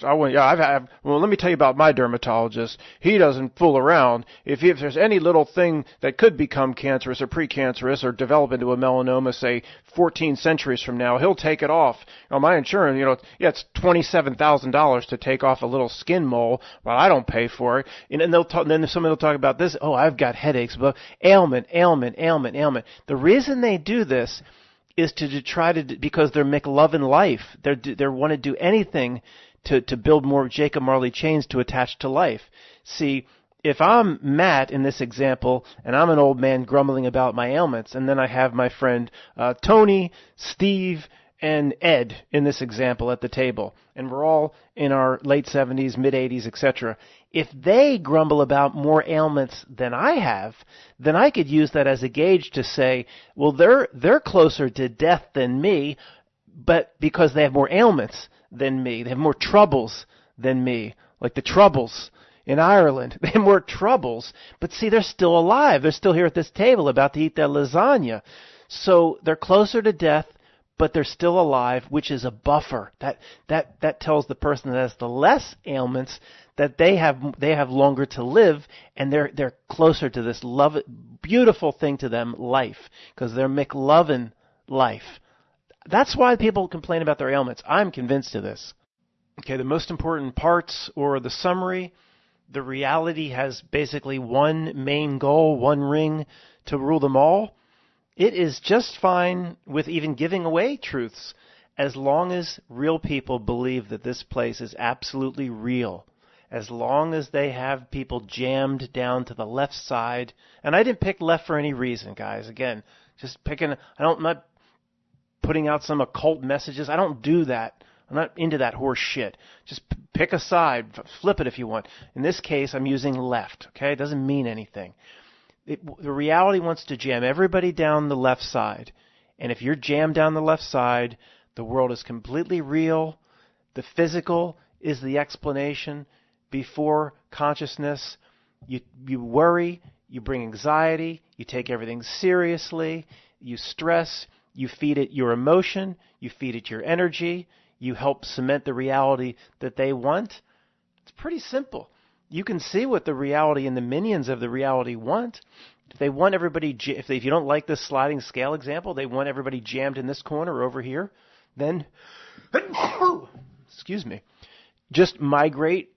let me tell you about my dermatologist. He doesn't fool around. If there's any little thing that could become cancerous or precancerous or develop into a melanoma, say 14 centuries from now, he'll take it off. My insurance, it's $27,000 to take off a little skin mole, but I don't pay for it. And then somebody will talk about this. Oh, I've got headaches, but ailment. The reason they do this is to try to, because they're McLovin life. They want to do anything to build more Jacob Marley chains to attach to life. See, if I'm Matt in this example, and I'm an old man grumbling about my ailments, and then I have my friend Tony, Steve, and Ed in this example at the table, and we're all in our late 70s, mid 80s, etc. If they grumble about more ailments than I have, then I could use that as a gauge to say, well, they're closer to death than me, but because they have more ailments than me, they have more troubles than me, like the Troubles in Ireland. They have more troubles, but see, they're still alive. They're still here at this table about to eat their lasagna. So they're closer to death, but they're still alive, which is a buffer. That tells the person that has the less ailments that they have longer to live, and they're closer to this beautiful thing to them, life, because they're McLovin life. That's why people complain about their ailments. I'm convinced of this. Okay, the most important parts, or the summary, the reality has basically one main goal, one ring to rule them all. It is just fine with even giving away truths, as long as real people believe that this place is absolutely real. As long as they have people jammed down to the left side. And I didn't pick left for any reason, guys. Again, just I'm not putting out some occult messages. I don't do that. I'm not into that horse shit. Just pick a side, flip it if you want. In this case, I'm using left, okay? It doesn't mean anything. The reality wants to jam everybody down the left side. And if you're jammed down the left side, the world is completely real. The physical is the explanation. Before consciousness, you worry, you bring anxiety, you take everything seriously, you stress, you feed it your emotion, you feed it your energy, you help cement the reality that they want. It's pretty simple. You can see what the reality and the minions of the reality want. If they want everybody, if you don't like this sliding scale example, they want everybody jammed in this corner or over here, then, excuse me, just migrate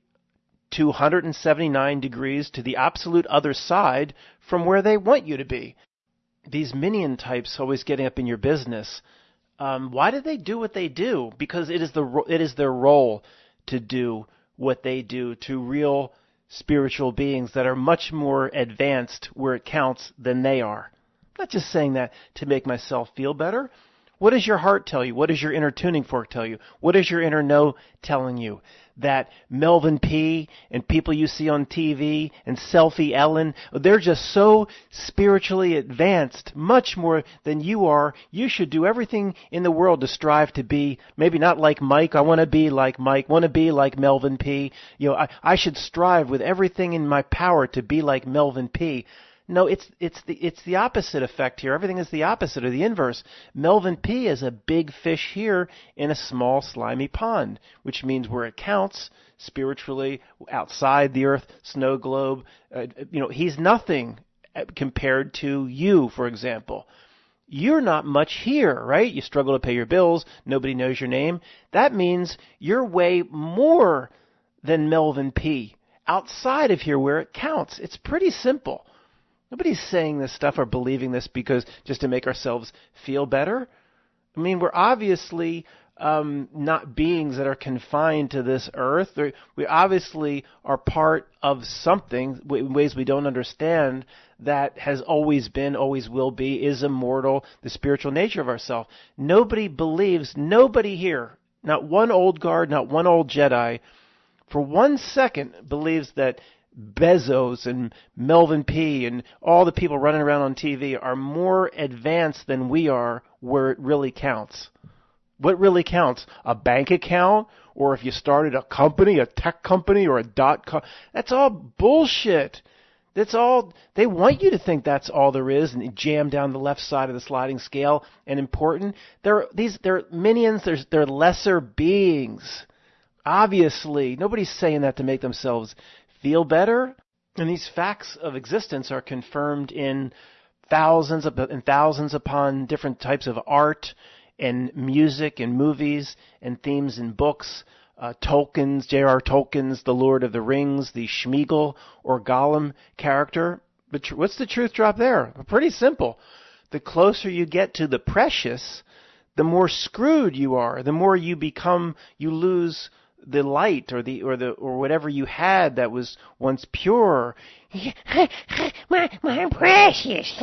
279 degrees to the absolute other side from where they want you to be. These minion types always getting up in your business. Why do they do what they do? Because it is their role to do what they do to real spiritual beings that are much more advanced where it counts than they are. I'm not just saying that to make myself feel better. What does your heart tell you? What does your inner tuning fork tell you? What is your inner know telling you? That Melvin P. and people you see on TV and Selfie Ellen, they're just so spiritually advanced, much more than you are. You should do everything in the world to strive to be, maybe not like Mike. I want to be like Mike, want to be like Melvin P. I should strive with everything in my power to be like Melvin P. No, it's the opposite effect here. Everything is the opposite or the inverse. Melvin P. is a big fish here in a small slimy pond, which means where it counts spiritually outside the Earth snow globe. He's nothing compared to you, for example. You're not much here, right? You struggle to pay your bills. Nobody knows your name. That means you're way more than Melvin P. outside of here where it counts. It's pretty simple. Nobody's saying this stuff or believing this because just to make ourselves feel better. I mean, we're obviously not beings that are confined to this earth. We obviously are part of something in ways we don't understand that has always been, always will be, is immortal, the spiritual nature of ourselves. Nobody believes, nobody here, not one old guard, not one old Jedi, for 1 second believes that Bezos and Melvin P. and all the people running around on TV are more advanced than we are where it really counts. What really counts? A bank account? Or if you started a company, a tech company, or a .com? That's all bullshit. That's all. They want you to think that's all there is and jam down the left side of the sliding scale and important. They're minions. They're lesser beings. Obviously, nobody's saying that to make themselves feel better. And these facts of existence are confirmed in thousands upon different types of art and music and movies and themes in books. Tolkien's, J.R. Tolkien's The Lord of the Rings, the Sméagol or Gollum character. What's the truth drop there? Pretty simple. The closer you get to the precious, the more screwed you are. The more you lose the light or whatever you had that was once pure. My precious.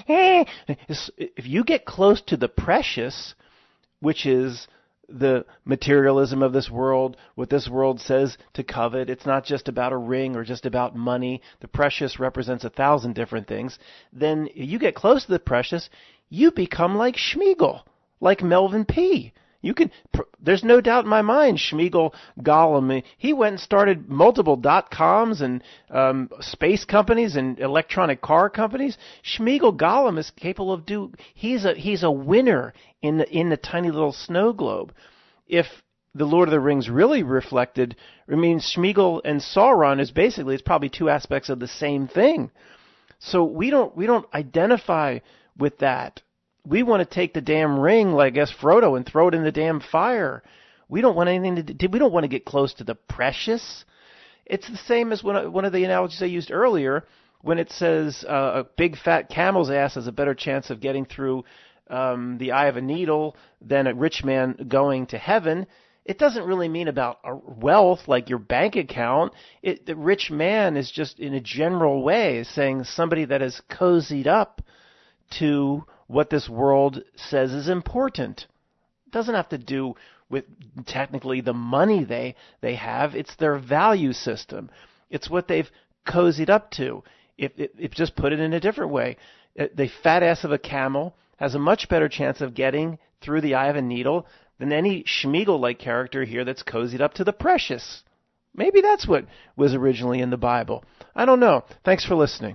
If you get close to the precious, which is the materialism of this world, what this world says to covet, it's not just about a ring or just about money. The precious represents 1,000 different things. Then you get close to the precious, you become like Sméagol, like Melvin P. There's no doubt in my mind, Sméagol Gollum, he went and started multiple .coms and space companies and electronic car companies. Sméagol Gollum is capable of he's a winner in the tiny little snow globe. If the Lord of the Rings really reflected, I mean, Sméagol and Sauron it's probably two aspects of the same thing. So we don't identify with that. We want to take the damn ring, like I guess Frodo, and throw it in the damn fire. We don't want anything to do. We don't want to get close to the precious. It's the same as one of the analogies I used earlier when it says a big fat camel's ass has a better chance of getting through the eye of a needle than a rich man going to heaven. It doesn't really mean about wealth like your bank account. The rich man is just in a general way saying somebody that has cozied up to what this world says is important. It doesn't have to do with technically the money they have. It's their value system. It's what they've cozied up to. If just put it in a different way, the fat ass of a camel has a much better chance of getting through the eye of a needle than any Sméagol-like character here that's cozied up to the precious. Maybe that's what was originally in the Bible. I don't know. Thanks for listening.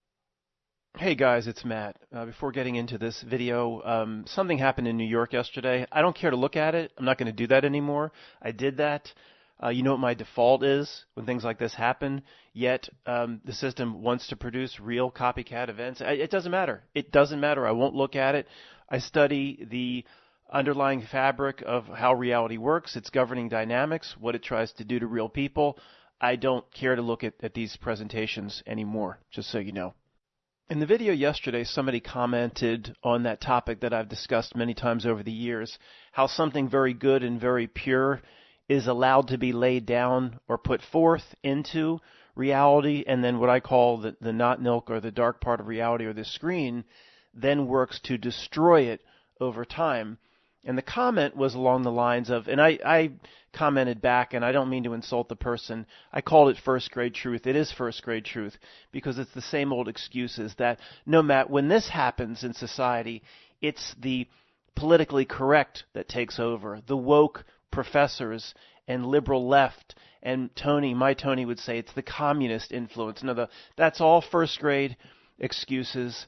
Hey guys, it's Matt. Before getting into this video, something happened in New York yesterday. I don't care to look at it. I'm not going to do that anymore. I did that. You know what my default is when things like this happen, yet the system wants to produce real copycat events. It doesn't matter. It doesn't matter. I won't look at it. I study the underlying fabric of how reality works, its governing dynamics, what it tries to do to real people. I don't care to look at these presentations anymore, just so you know. In the video yesterday, somebody commented on that topic that I've discussed many times over the years, how something very good and very pure is allowed to be laid down or put forth into reality, and then what I call the not milk or the dark part of reality or the screen then works to destroy it over time. And the comment was along the lines of, and I commented back, and I don't mean to insult the person. I called it first grade truth. It is first grade truth because it's the same old excuses that no matter when this happens in society, it's the politically correct that takes over, the woke professors and liberal left. And my Tony would say it's the communist influence. No, that's all first grade excuses.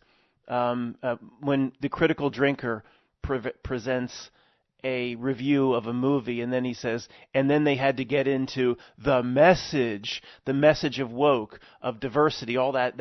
When the critical drinker presents a review of a movie, and then he says, and then they had to get into the message of woke, of diversity, all that.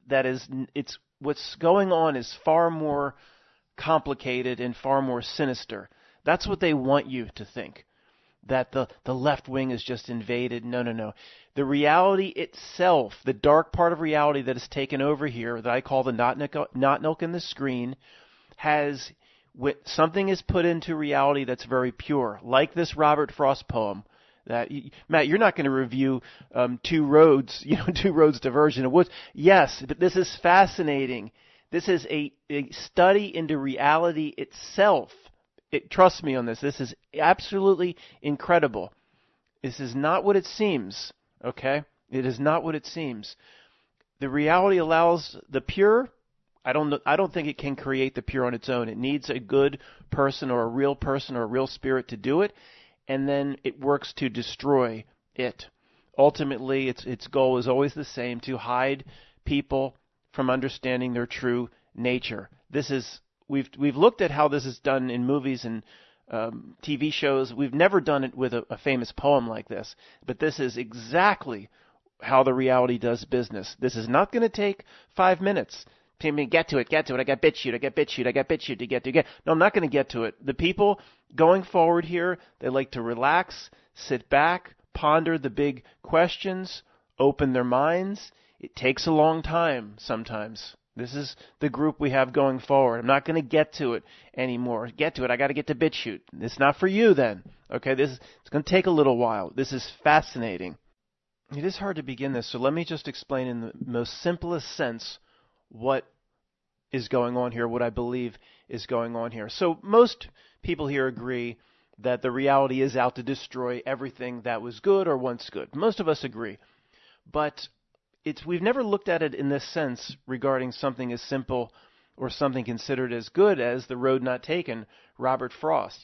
It's what's going on is far more complicated and far more sinister. That's what they want you to think, that the left wing is just invaded. No. The reality itself, the dark part of reality that has taken over here, that I call the not milk in the screen, has something is put into reality that's very pure, like this Robert Frost poem. That Matt, you're not going to review Two Roads Diversion of Woods. Yes, but this is fascinating. This is a study into reality itself. Trust me on this. This is absolutely incredible. This is not what it seems. Okay, it is not what it seems. The reality allows the pure. I don't think it can create the pure on its own. It needs a good person or a real spirit to do it, and then it works to destroy it. Ultimately, its goal is always the same: to hide people from understanding their true nature. We've looked at how this is done in movies and TV shows. We've never done it with a famous poem like this, but this is exactly how the reality does business. This is not going to take 5 minutes. Get to it. I got BitChute to get to. No, I'm not going to get to it. The people going forward here, they like to relax, sit back, ponder the big questions, open their minds. It takes a long time sometimes. This is the group we have going forward. I'm not going to get to it anymore. Get to it. I got to get to BitChute. It's not for you then. Okay, it's going to take a little while. This is fascinating. It is hard to begin this, so let me just explain in the most simplest sense what is going on here, what I believe is going on here. So most people here agree that the reality is out to destroy everything that was good or once good. Most of us agree. But we've never looked at it in this sense regarding something as simple or something considered as good as The Road Not Taken, Robert Frost.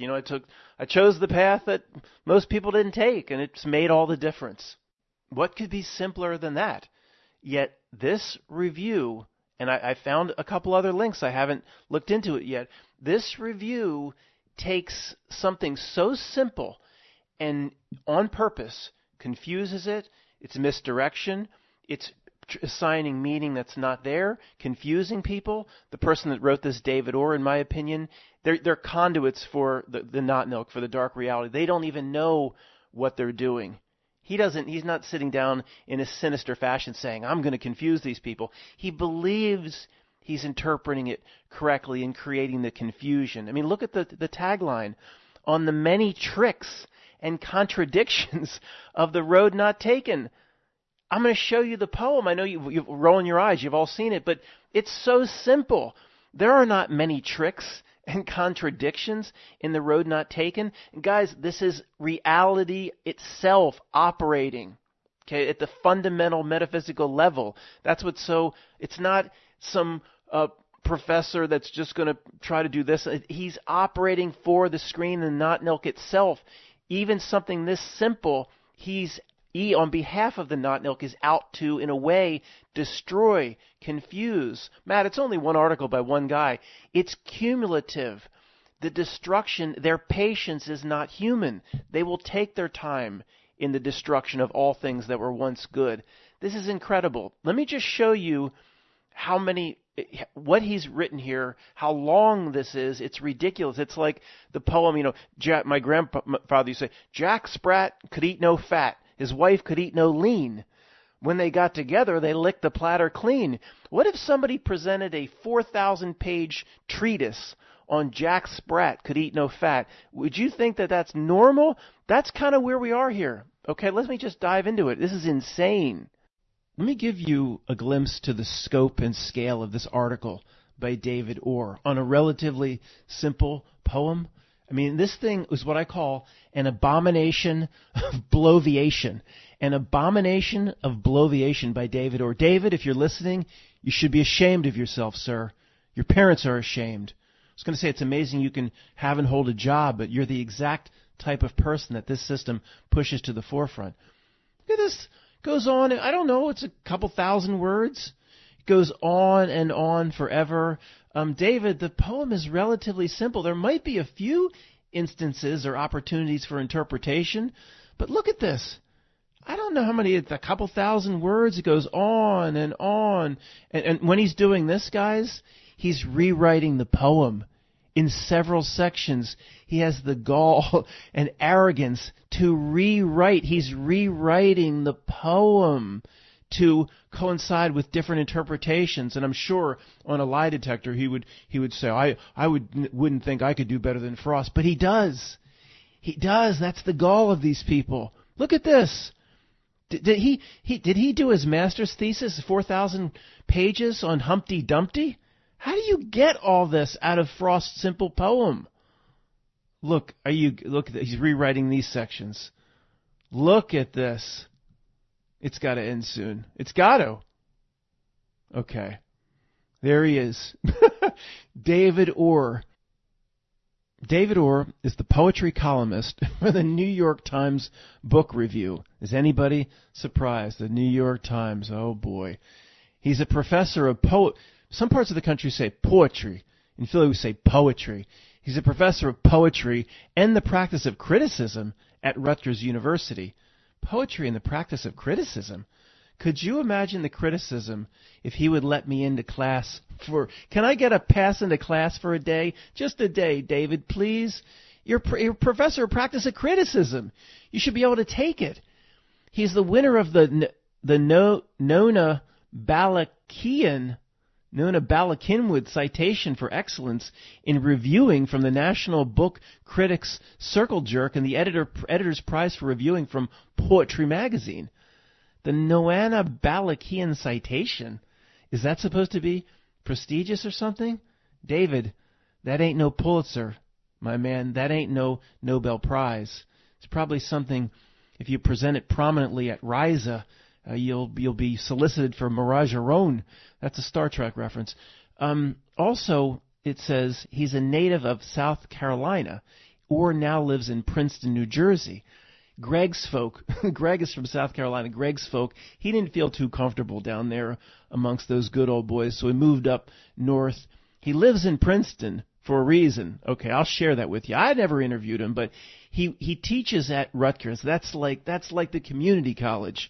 I chose the path that most people didn't take, and it's made all the difference. What could be simpler than that? Yet this review, and I found a couple other links, I haven't looked into it yet. This review takes something so simple and on purpose confuses it. It's misdirection. It's assigning meaning that's not there, confusing people. The person that wrote this, David Orr, in my opinion, they're conduits for the not milk, for the dark reality. They don't even know what they're doing. He's not sitting down in a sinister fashion saying, I'm going to confuse these people. He believes he's interpreting it correctly and creating the confusion. I mean, look at the tagline, on the many tricks and contradictions of The Road Not Taken. I'm going to show you the poem. I know you're rolling your eyes. You've all seen it, but it's so simple. There are not many tricks and contradictions in The Road Not Taken. And guys, this is reality itself operating, okay, at the fundamental metaphysical level. That's what's it's not some professor that's just going to try to do this. He's operating for the screen and not milk itself. Even something this simple, on behalf of the not milk, is out to, in a way, destroy, confuse. Matt, it's only one article by one guy. It's cumulative. The destruction, their patience is not human. They will take their time in the destruction of all things that were once good. This is incredible. Let me just show you what he's written here, how long this is. It's ridiculous. It's like the poem, my grandfather used to say, Jack Sprat could eat no fat. His wife could eat no lean. When they got together, they licked the platter clean. What if somebody presented a 4,000-page treatise on Jack Sprat could eat no fat? Would you think that that's normal? That's kind of where we are here. Okay, let me just dive into it. This is insane. Let me give you a glimpse to the scope and scale of this article by David Orr on a relatively simple poem. I mean, this thing is what I call an abomination of bloviation. An abomination of bloviation by David Orr. David, if you're listening, you should be ashamed of yourself, sir. Your parents are ashamed. I was going to say it's amazing you can have and hold a job, but you're the exact type of person that this system pushes to the forefront. Look at this. Goes on, I don't know, it's a couple thousand words. It goes on and on forever. David, the poem is relatively simple. There might be a few instances or opportunities for interpretation, but look at this. I don't know how many, it's a couple thousand words. It goes on and on. And when he's doing this, guys, he's rewriting the poem in several sections. He has the gall and arrogance to rewrite. He's rewriting the poem to coincide with different interpretations. And I'm sure on a lie detector he would say, I wouldn't think I could do better than Frost. But he does. He does. That's the gall of these people. Look at this. Did he do his master's thesis, 4,000 pages on Humpty Dumpty? How do you get all this out of Frost's simple poem? Look, he's rewriting these sections. Look at this. It's got to end soon. It's got to. Okay. There he is. David Orr. David Orr is the poetry columnist for the New York Times Book Review. Is anybody surprised? The New York Times, oh boy. He's a professor of some parts of the country say poetry. In Philly we say poetry. He's a professor of poetry and the practice of criticism at Rutgers University. Poetry and the practice of criticism. Could you imagine the criticism if he would let me into class for... Can I get a pass into class for a day? Just a day, David, please. You're a professor of practice of criticism. You should be able to take it. He's the winner of the Nona Balakinwood Citation for Excellence in Reviewing from the National Book Critics Circle Jerk and the Editor's Prize for Reviewing from Poetry Magazine. The Noana Balakian Citation. Is that supposed to be prestigious or something? David, that ain't no Pulitzer, my man. That ain't no Nobel Prize. It's probably something, if you present it prominently at RISA, you'll be solicited for Miragerone. That's a Star Trek reference. Also, it says he's a native of South Carolina or now lives in Princeton, New Jersey. Greg's folk, Greg is from South Carolina, Greg's folk, he didn't feel too comfortable down there amongst those good old boys, so he moved up north. He lives in Princeton for a reason. Okay, I'll share that with you. I never interviewed him, but he teaches at Rutgers. That's like the community college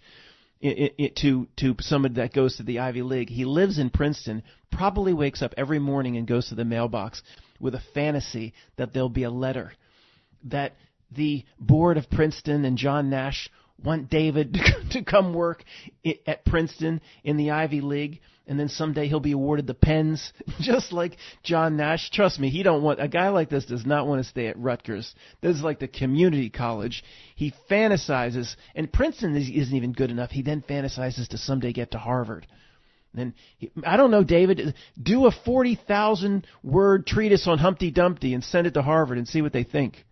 to somebody that goes to the Ivy League. He lives in Princeton, probably wakes up every morning and goes to the mailbox with a fantasy that there'll be a letter that the board of Princeton and John Nash want David to come work at Princeton in the Ivy League, and then someday he'll be awarded the pens, just like John Nash. Trust me, a guy like this does not want to stay at Rutgers. This is like the community college. He fantasizes, and Princeton isn't even good enough. He then fantasizes to someday get to Harvard. And I don't know, David, do a 40,000-word treatise on Humpty Dumpty and send it to Harvard and see what they think.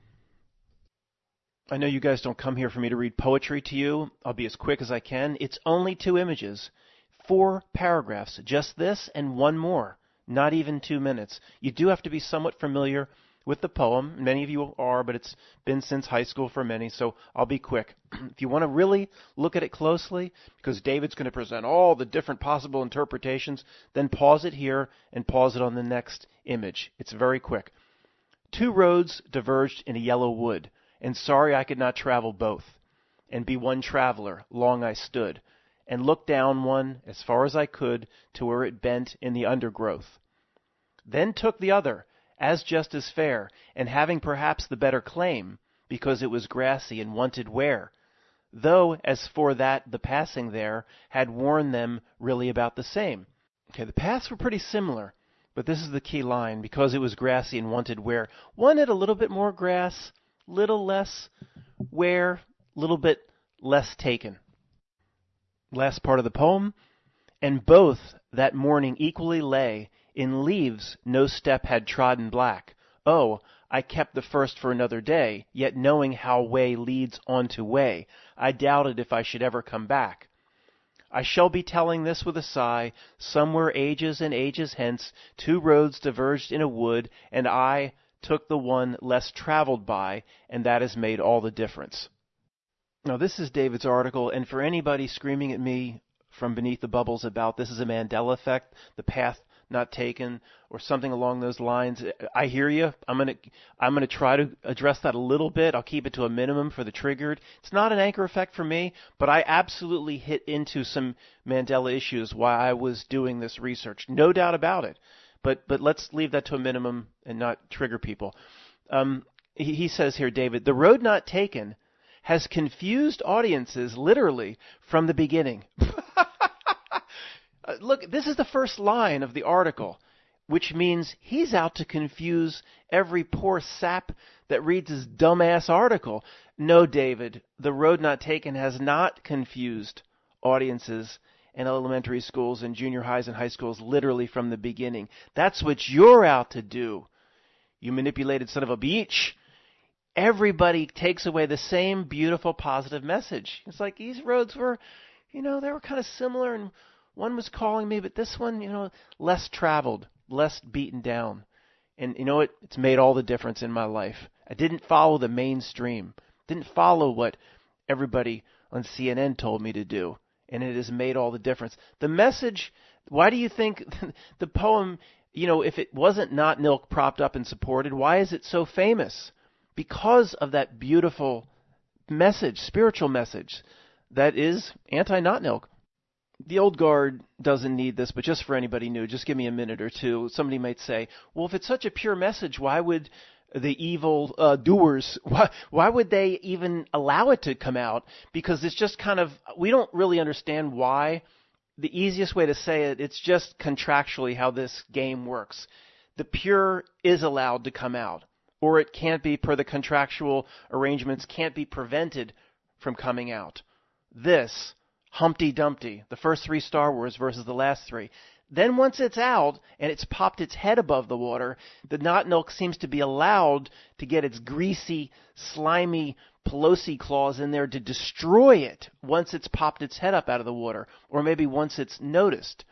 I know you guys don't come here for me to read poetry to you. I'll be as quick as I can. It's only 2 images, 4 paragraphs, just this and one more, not even 2 minutes. You do have to be somewhat familiar with the poem. Many of you are, but it's been since high school for many, so I'll be quick. If you want to really look at it closely, because David's going to present all the different possible interpretations, then pause it here and pause it on the next image. It's very quick. 2 roads diverged in a yellow wood, and sorry I could not travel both, and be one traveler, long I stood, and looked down one as far as I could to where it bent in the undergrowth. Then took the other, as just as fair, and having perhaps the better claim, because it was grassy and wanted wear, though as for that the passing there had worn them really about the same. Okay, the paths were pretty similar, but this is the key line, because it was grassy and wanted wear. One had a little bit more grass, little less wear, little bit less taken. Last part of the poem. And both that morning equally lay in leaves no step had trodden black. Oh, I kept the first for another day, yet knowing how way leads on to way, I doubted if I should ever come back. I shall be telling this with a sigh. Somewhere ages and ages hence, 2 roads diverged in a wood, and I took the one less traveled by, and that has made all the difference. Now, this is David's article, and for anybody screaming at me from beneath the bubbles about this is a Mandela effect, the path not taken, or something along those lines, I hear you. I'm gonna try to address that a little bit. I'll keep it to a minimum for the triggered. It's not an anchor effect for me, but I absolutely hit into some Mandela issues while I was doing this research. No doubt about it. But let's leave that to a minimum and not trigger people. He says here, David, the road not taken has confused audiences literally from the beginning. Look, this is the first line of the article, which means he's out to confuse every poor sap that reads his dumbass article. No, David, the road not taken has not confused audiences in elementary schools and junior highs and high schools literally from the beginning. That's what you're out to do, you manipulated son of a bitch. Everybody takes away the same beautiful, positive message. It's like these roads were, they were kind of similar, and one was calling me, but this one, less traveled, less beaten down. And you know what? It's made all the difference in my life. I didn't follow the mainstream. Didn't follow what everybody on CNN told me to do. And it has made all the difference. The message, why do you think the poem, if it wasn't Not Nilk propped up and supported, why is it so famous? Because of that beautiful message, spiritual message, that is anti-Not Nilk. The old guard doesn't need this, but just for anybody new, just give me a minute or two. Somebody might say, well, if it's such a pure message, why would the evil doers, why would they even allow it to come out? Because it's just kind of, we don't really understand why. The easiest way to say it, it's just contractually how this game works. The pure is allowed to come out, or it can't be, per the contractual arrangements, can't be prevented from coming out. This Humpty Dumpty, the first 3 Star Wars versus the last 3. Then once it's out and it's popped its head above the water, the Not Nilk seems to be allowed to get its greasy, slimy Pelosi claws in there to destroy it once it's popped its head up out of the water, or maybe once it's noticed.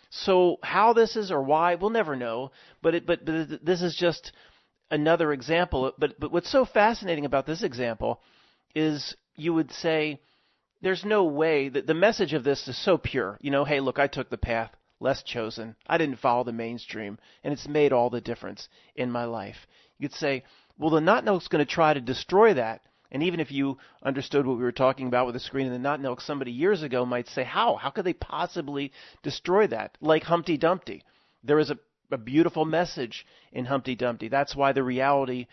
So how this is or why, we'll never know, but this is just another example. But what's so fascinating about this example is you would say, there's no way that the message of this is so pure. Hey, look, I took the path less chosen. I didn't follow the mainstream, and it's made all the difference in my life. You could say, well, the Not Nilk's going to try to destroy that. And even if you understood what we were talking about with the screen and the Not Nilk, somebody years ago might say, how? How could they possibly destroy that? Like Humpty Dumpty. There is a beautiful message in Humpty Dumpty. That's why the reality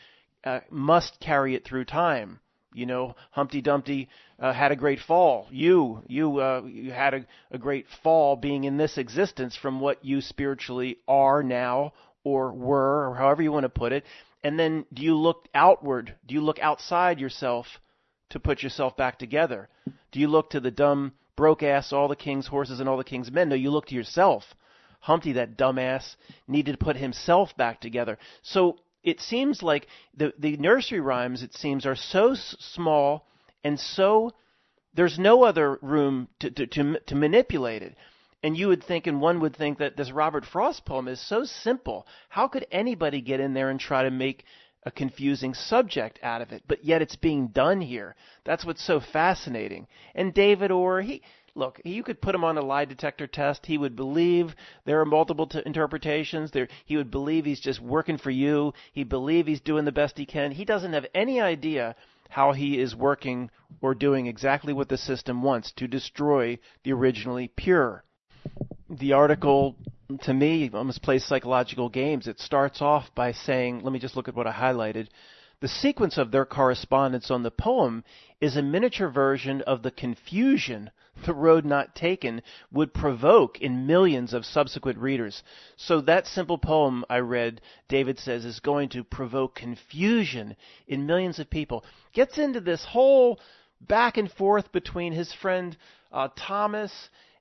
must carry it through time. Humpty Dumpty had a great fall. You had a great fall being in this existence from what you spiritually are now or were, or however you want to put it. And then do you look outward? Do you look outside yourself to put yourself back together? Do you look to the dumb, broke ass, all the king's horses and all the king's men? No, you look to yourself. Humpty, that dumbass, needed to put himself back together. So it seems like the nursery rhymes, it seems, are so small and so there's no other room to manipulate it. And you would think, and one would think, that this Robert Frost poem is so simple. How could anybody get in there and try to make a confusing subject out of it? But yet it's being done here. That's what's so fascinating. And David Orr, look, you could put him on a lie detector test. He would believe there are multiple interpretations. He would believe he's just working for you. He'd believe he's doing the best he can. He doesn't have any idea how he is working or doing exactly what the system wants, to destroy the originally pure. The article, to me, almost plays psychological games. It starts off by saying, let me just look at what I highlighted. The sequence of their correspondence on the poem is a miniature version of the confusion the road not taken would provoke in millions of subsequent readers. So that simple poem I read, David says, is going to provoke confusion in millions of people. Gets into this whole back and forth between his friend Thomas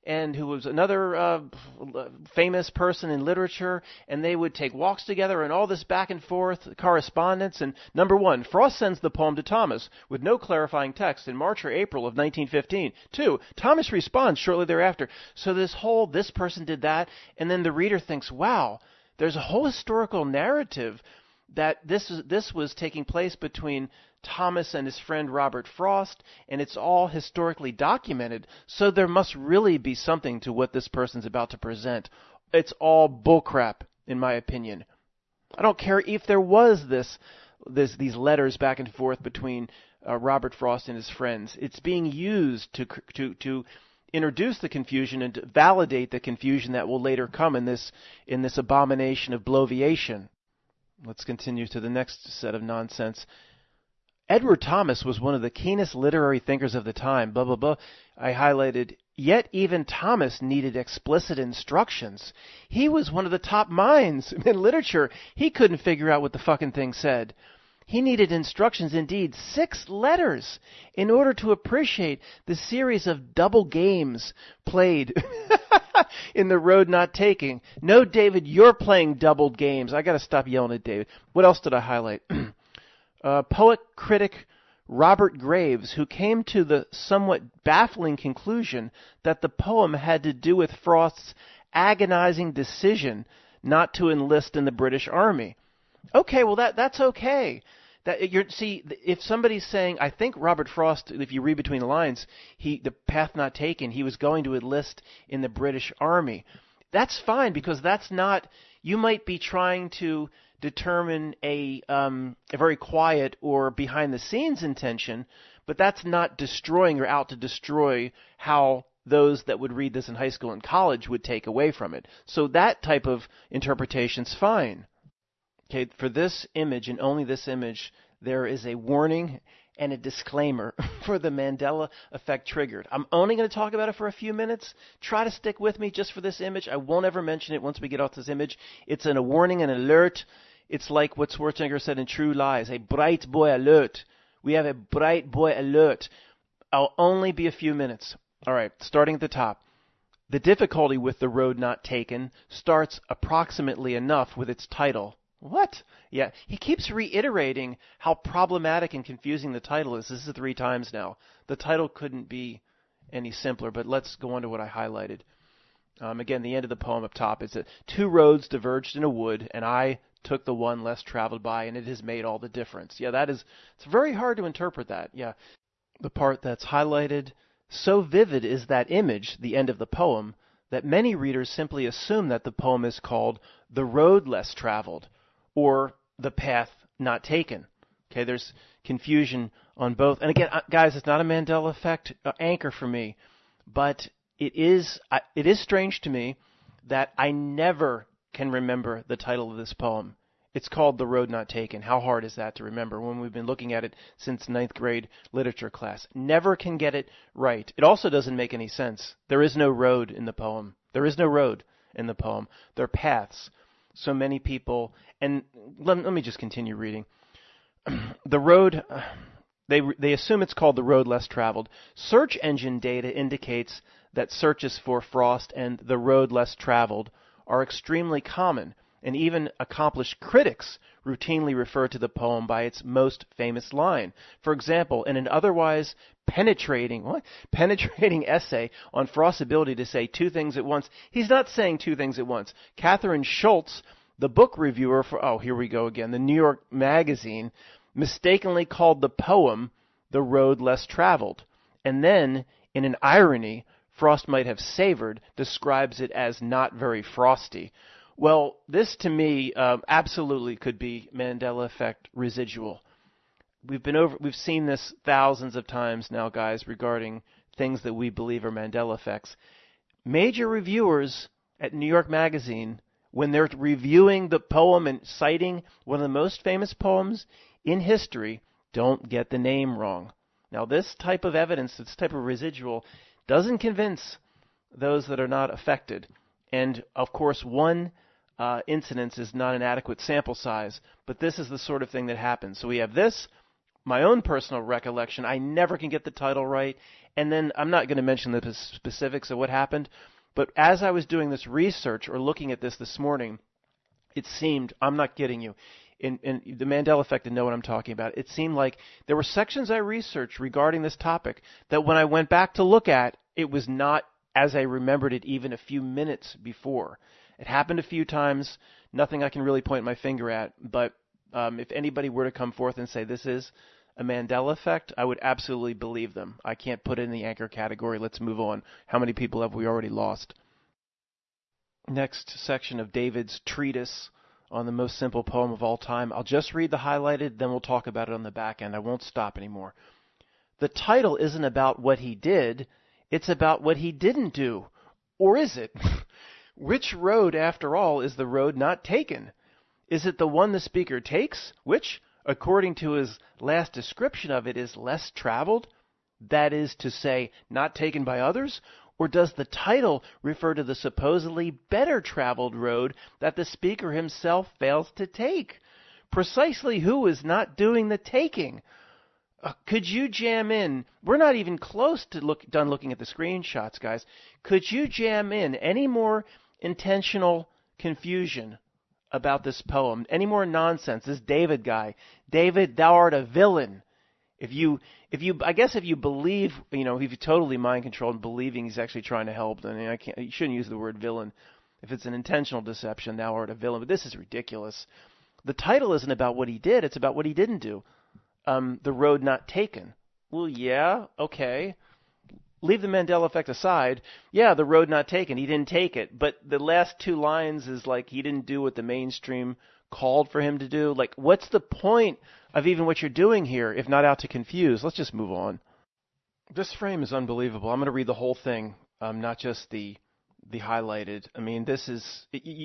and who was another famous person in literature, and they would take walks together and all this back and forth correspondence. And number one, Frost sends the poem to Thomas with no clarifying text in March or April of 1915. Two, Thomas responds shortly thereafter. So this person did that, and then the reader thinks, wow, there's a whole historical narrative that this was taking place between Thomas and his friend Robert Frost, and it's all historically documented, so there must really be something to what this person's about to present. It's all bullcrap, in my opinion. I don't care if there was these letters back and forth between Robert Frost and his friends. It's being used to introduce the confusion and to validate the confusion that will later come in this abomination of bloviation. Let's continue to the next set of nonsense. Edward Thomas was one of the keenest literary thinkers of the time, blah, blah, blah. I highlighted, yet even Thomas needed explicit instructions. He was one of the top minds in literature. He couldn't figure out what the fucking thing said. He needed instructions, indeed, 6 letters, in order to appreciate the series of double games played in The Road Not Taken. No, David, you're playing double games. I got to stop yelling at David. What else did I highlight? Poet critic Robert Graves, who came to the somewhat baffling conclusion that the poem had to do with Frost's agonizing decision not to enlist in the British Army. Okay, well that's okay. If somebody's saying, I think Robert Frost, if you read between the lines, the path not taken, he was going to enlist in the British Army. That's fine, because that's not. You might be trying to determine a very quiet or behind-the-scenes intention, but that's not destroying or out to destroy how those that would read this in high school and college would take away from it. So that type of interpretation's fine. Okay, for this image and only this image, there is a warning and a disclaimer for the Mandela effect triggered. I'm only going to talk about it for a few minutes. Try to stick with me just for this image. I won't ever mention it once we get off this image. It's a warning and alert. It's like what Schwarzenegger said in True Lies, a bright boy alert. We have a bright boy alert. I'll only be a few minutes. All right, starting at the top. The difficulty with The Road Not Taken starts approximately enough with its title. What? Yeah, he keeps reiterating how problematic and confusing the title is. This is 3 times now. The title couldn't be any simpler, but let's go on to what I highlighted. Again, the end of the poem up top is that 2 roads diverged in a wood, and I took the one less traveled by, and it has made all the difference. Yeah, it's very hard to interpret that. Yeah, the part that's highlighted, so vivid is that image, the end of the poem, that many readers simply assume that the poem is called The Road Less Traveled, or The Path Not Taken. Okay, there's confusion on both. And again, guys, it's not a Mandela effect anchor for me, but it is strange to me that I never can remember the title of this poem. It's called The Road Not Taken. How hard is that to remember when we've been looking at it since 9th grade literature class? Never can get it right. It also doesn't make any sense. There is no road in the poem. There is no road in the poem. There are paths. So many people, and let me just continue reading. The road, they assume it's called The Road Less Traveled. Search engine data indicates that searches for Frost and The Road Less Traveled are extremely common, and even accomplished critics routinely refer to the poem by its most famous line. For example, in an otherwise penetrating essay on Frost's ability to say 2 things at once, he's not saying 2 things at once. Catherine Schultz, the book reviewer for, here we go again, the New York Magazine, mistakenly called the poem The Road Less Traveled, and then, in an irony Frost might have savored, describes it as not very frosty. Well, this to me absolutely could be Mandela effect residual. We've seen this thousands of times now, guys, regarding things that we believe are Mandela effects. Major reviewers at New York Magazine, when they're reviewing the poem and citing one of the most famous poems in history, don't get the name wrong. Now, this type of evidence, this type of residual, doesn't convince those that are not affected. And, of course, one incidence is not an adequate sample size, but this is the sort of thing that happens. So we have this, my own personal recollection, I never can get the title right. And then I'm not going to mention the specifics of what happened, but as I was doing this research or looking at this morning, it seemed, I'm not kidding you, in the Mandela Effect and know what I'm talking about, it seemed like there were sections I researched regarding this topic that when I went back to look at, it was not as I remembered it even a few minutes before. It happened a few times, nothing I can really point my finger at, but if anybody were to come forth and say this is a Mandela Effect, I would absolutely believe them. I can't put it in the anchor category. Let's move on. How many people have we already lost? Next section of David's treatise on the most simple poem of all time. I'll just read the highlighted, then we'll talk about it on the back end. I won't stop anymore. The title isn't about what he did, it's about what he didn't do. Or is it? Which road, after all, is the road not taken? Is it the one the speaker takes, which, according to his last description of it, is less traveled? That is to say, not taken by others? Or does the title refer to the supposedly better traveled road that the speaker himself fails to take? Precisely who is not doing the taking? Could you jam in? We're not even close to done looking at the screenshots, guys. Could you jam in any more intentional confusion about this poem? Any more nonsense? This David guy. David, thou art a villain. If you believe, if you totally mind controlled and believing he's actually trying to help, then you shouldn't use the word villain. If it's an intentional deception, thou art a villain. But this is ridiculous. The title isn't about what he did, it's about what he didn't do. The road not taken. Well, yeah, okay. Leave the Mandela Effect aside. Yeah, the road not taken. He didn't take it. But the last two lines is like he didn't do what the mainstream called for him to do. Like, what's the point of even what you're doing here if not out to confuse? Let's just move on. This frame is unbelievable. I'm going to read the whole thing, not just the highlighted. I mean, this is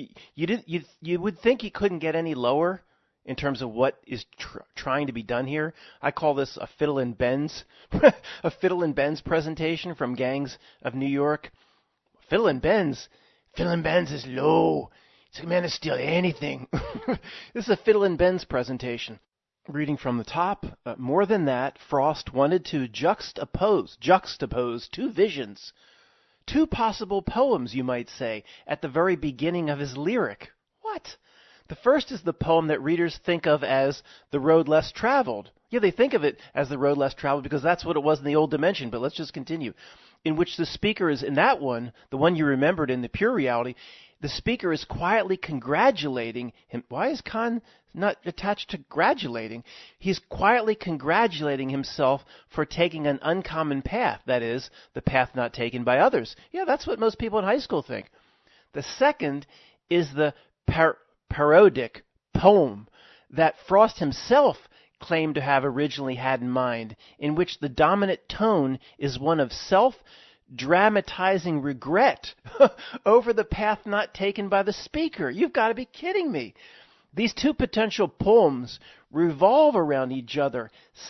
you would think he couldn't get any lower in terms of what is trying to be done here. I call this a Fiddle and Ben's a Fiddle and Ben's presentation from Gangs of New York. Fiddle and Ben's is low. It's a man to steal anything. This is a Fiddle and Ben's presentation. Reading from the top, more than that, Frost wanted to juxtapose two visions, two possible poems, you might say, at the very beginning of his lyric. What? The first is the poem that readers think of as The Road Less Traveled. Yeah, they think of it as The Road Less Traveled because that's what it was in the old dimension, but let's just continue. In which the speaker is, in that one, the one you remembered in the pure reality, the speaker is quietly congratulating him. Why is Khan not attached to gratulating? He's quietly congratulating himself for taking an uncommon path, that is, the path not taken by others. Yeah, that's what most people in high school think. The second is the parodic poem that Frost himself claimed to have originally had in mind, in which the dominant tone is one of self-dramatizing regret over the path not taken by the speaker. You've got to be kidding me. These two potential poems revolve around each other.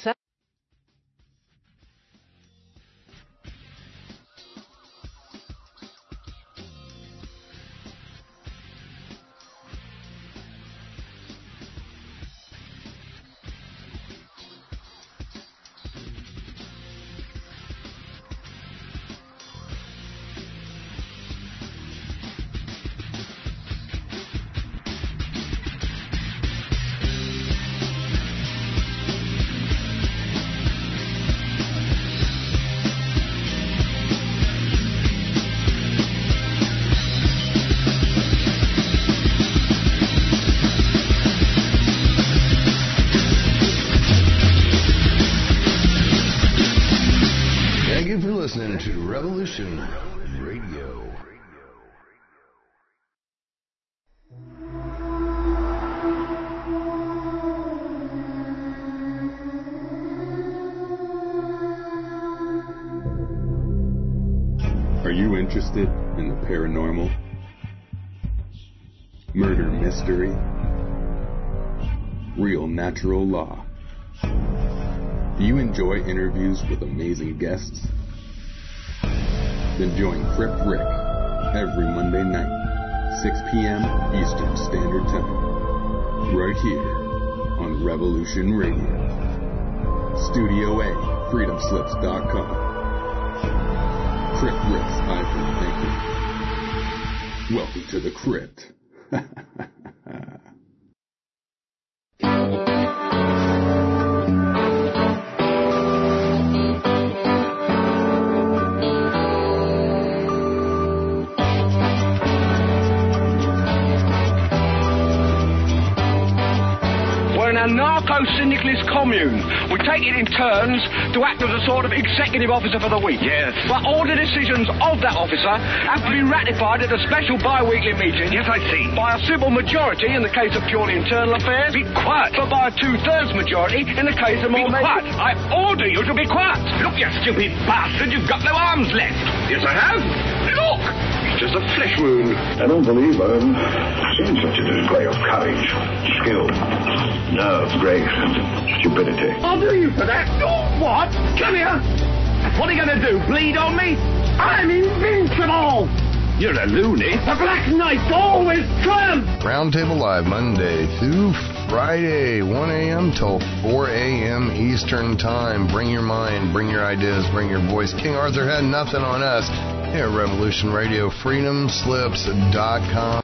Listening to Revolution Radio. Are you interested in the paranormal, murder mystery, real natural law? Do you enjoy interviews with amazing guests? Then join Crypt Rick every Monday night, 6 p.m. Eastern Standard Time, right here on Revolution Radio. Studio A, freedomslips.com. Crypt Riffs, thank you. Welcome to the Crypt. A narco-syndicalist commune. We take it in turns to act as a sort of executive officer for the week. Yes. But all the decisions of that officer have to be ratified at a special bi-weekly meeting. Yes, I see. By a simple majority in the case of purely internal affairs. Be quiet. But by a 2/3 majority in the case of more... Be quiet. I order you to be quiet. Look, you stupid bastard, you've got no arms left. Yes, I have. Look. It's just a flesh wound. I don't believe I've seen such a display of courage, skill, nerve, grace, and stupidity. I'll do you for that. Oh, what? Come here. What are you going to do, bleed on me? I'm invincible. You're a loony. The Black Knight always triumphs. Roundtable Live, Monday through Friday, 1 a.m. till 4 a.m. Eastern Time. Bring your mind, bring your ideas, bring your voice. King Arthur had nothing on us here at Revolution Radio, freedomslips.com.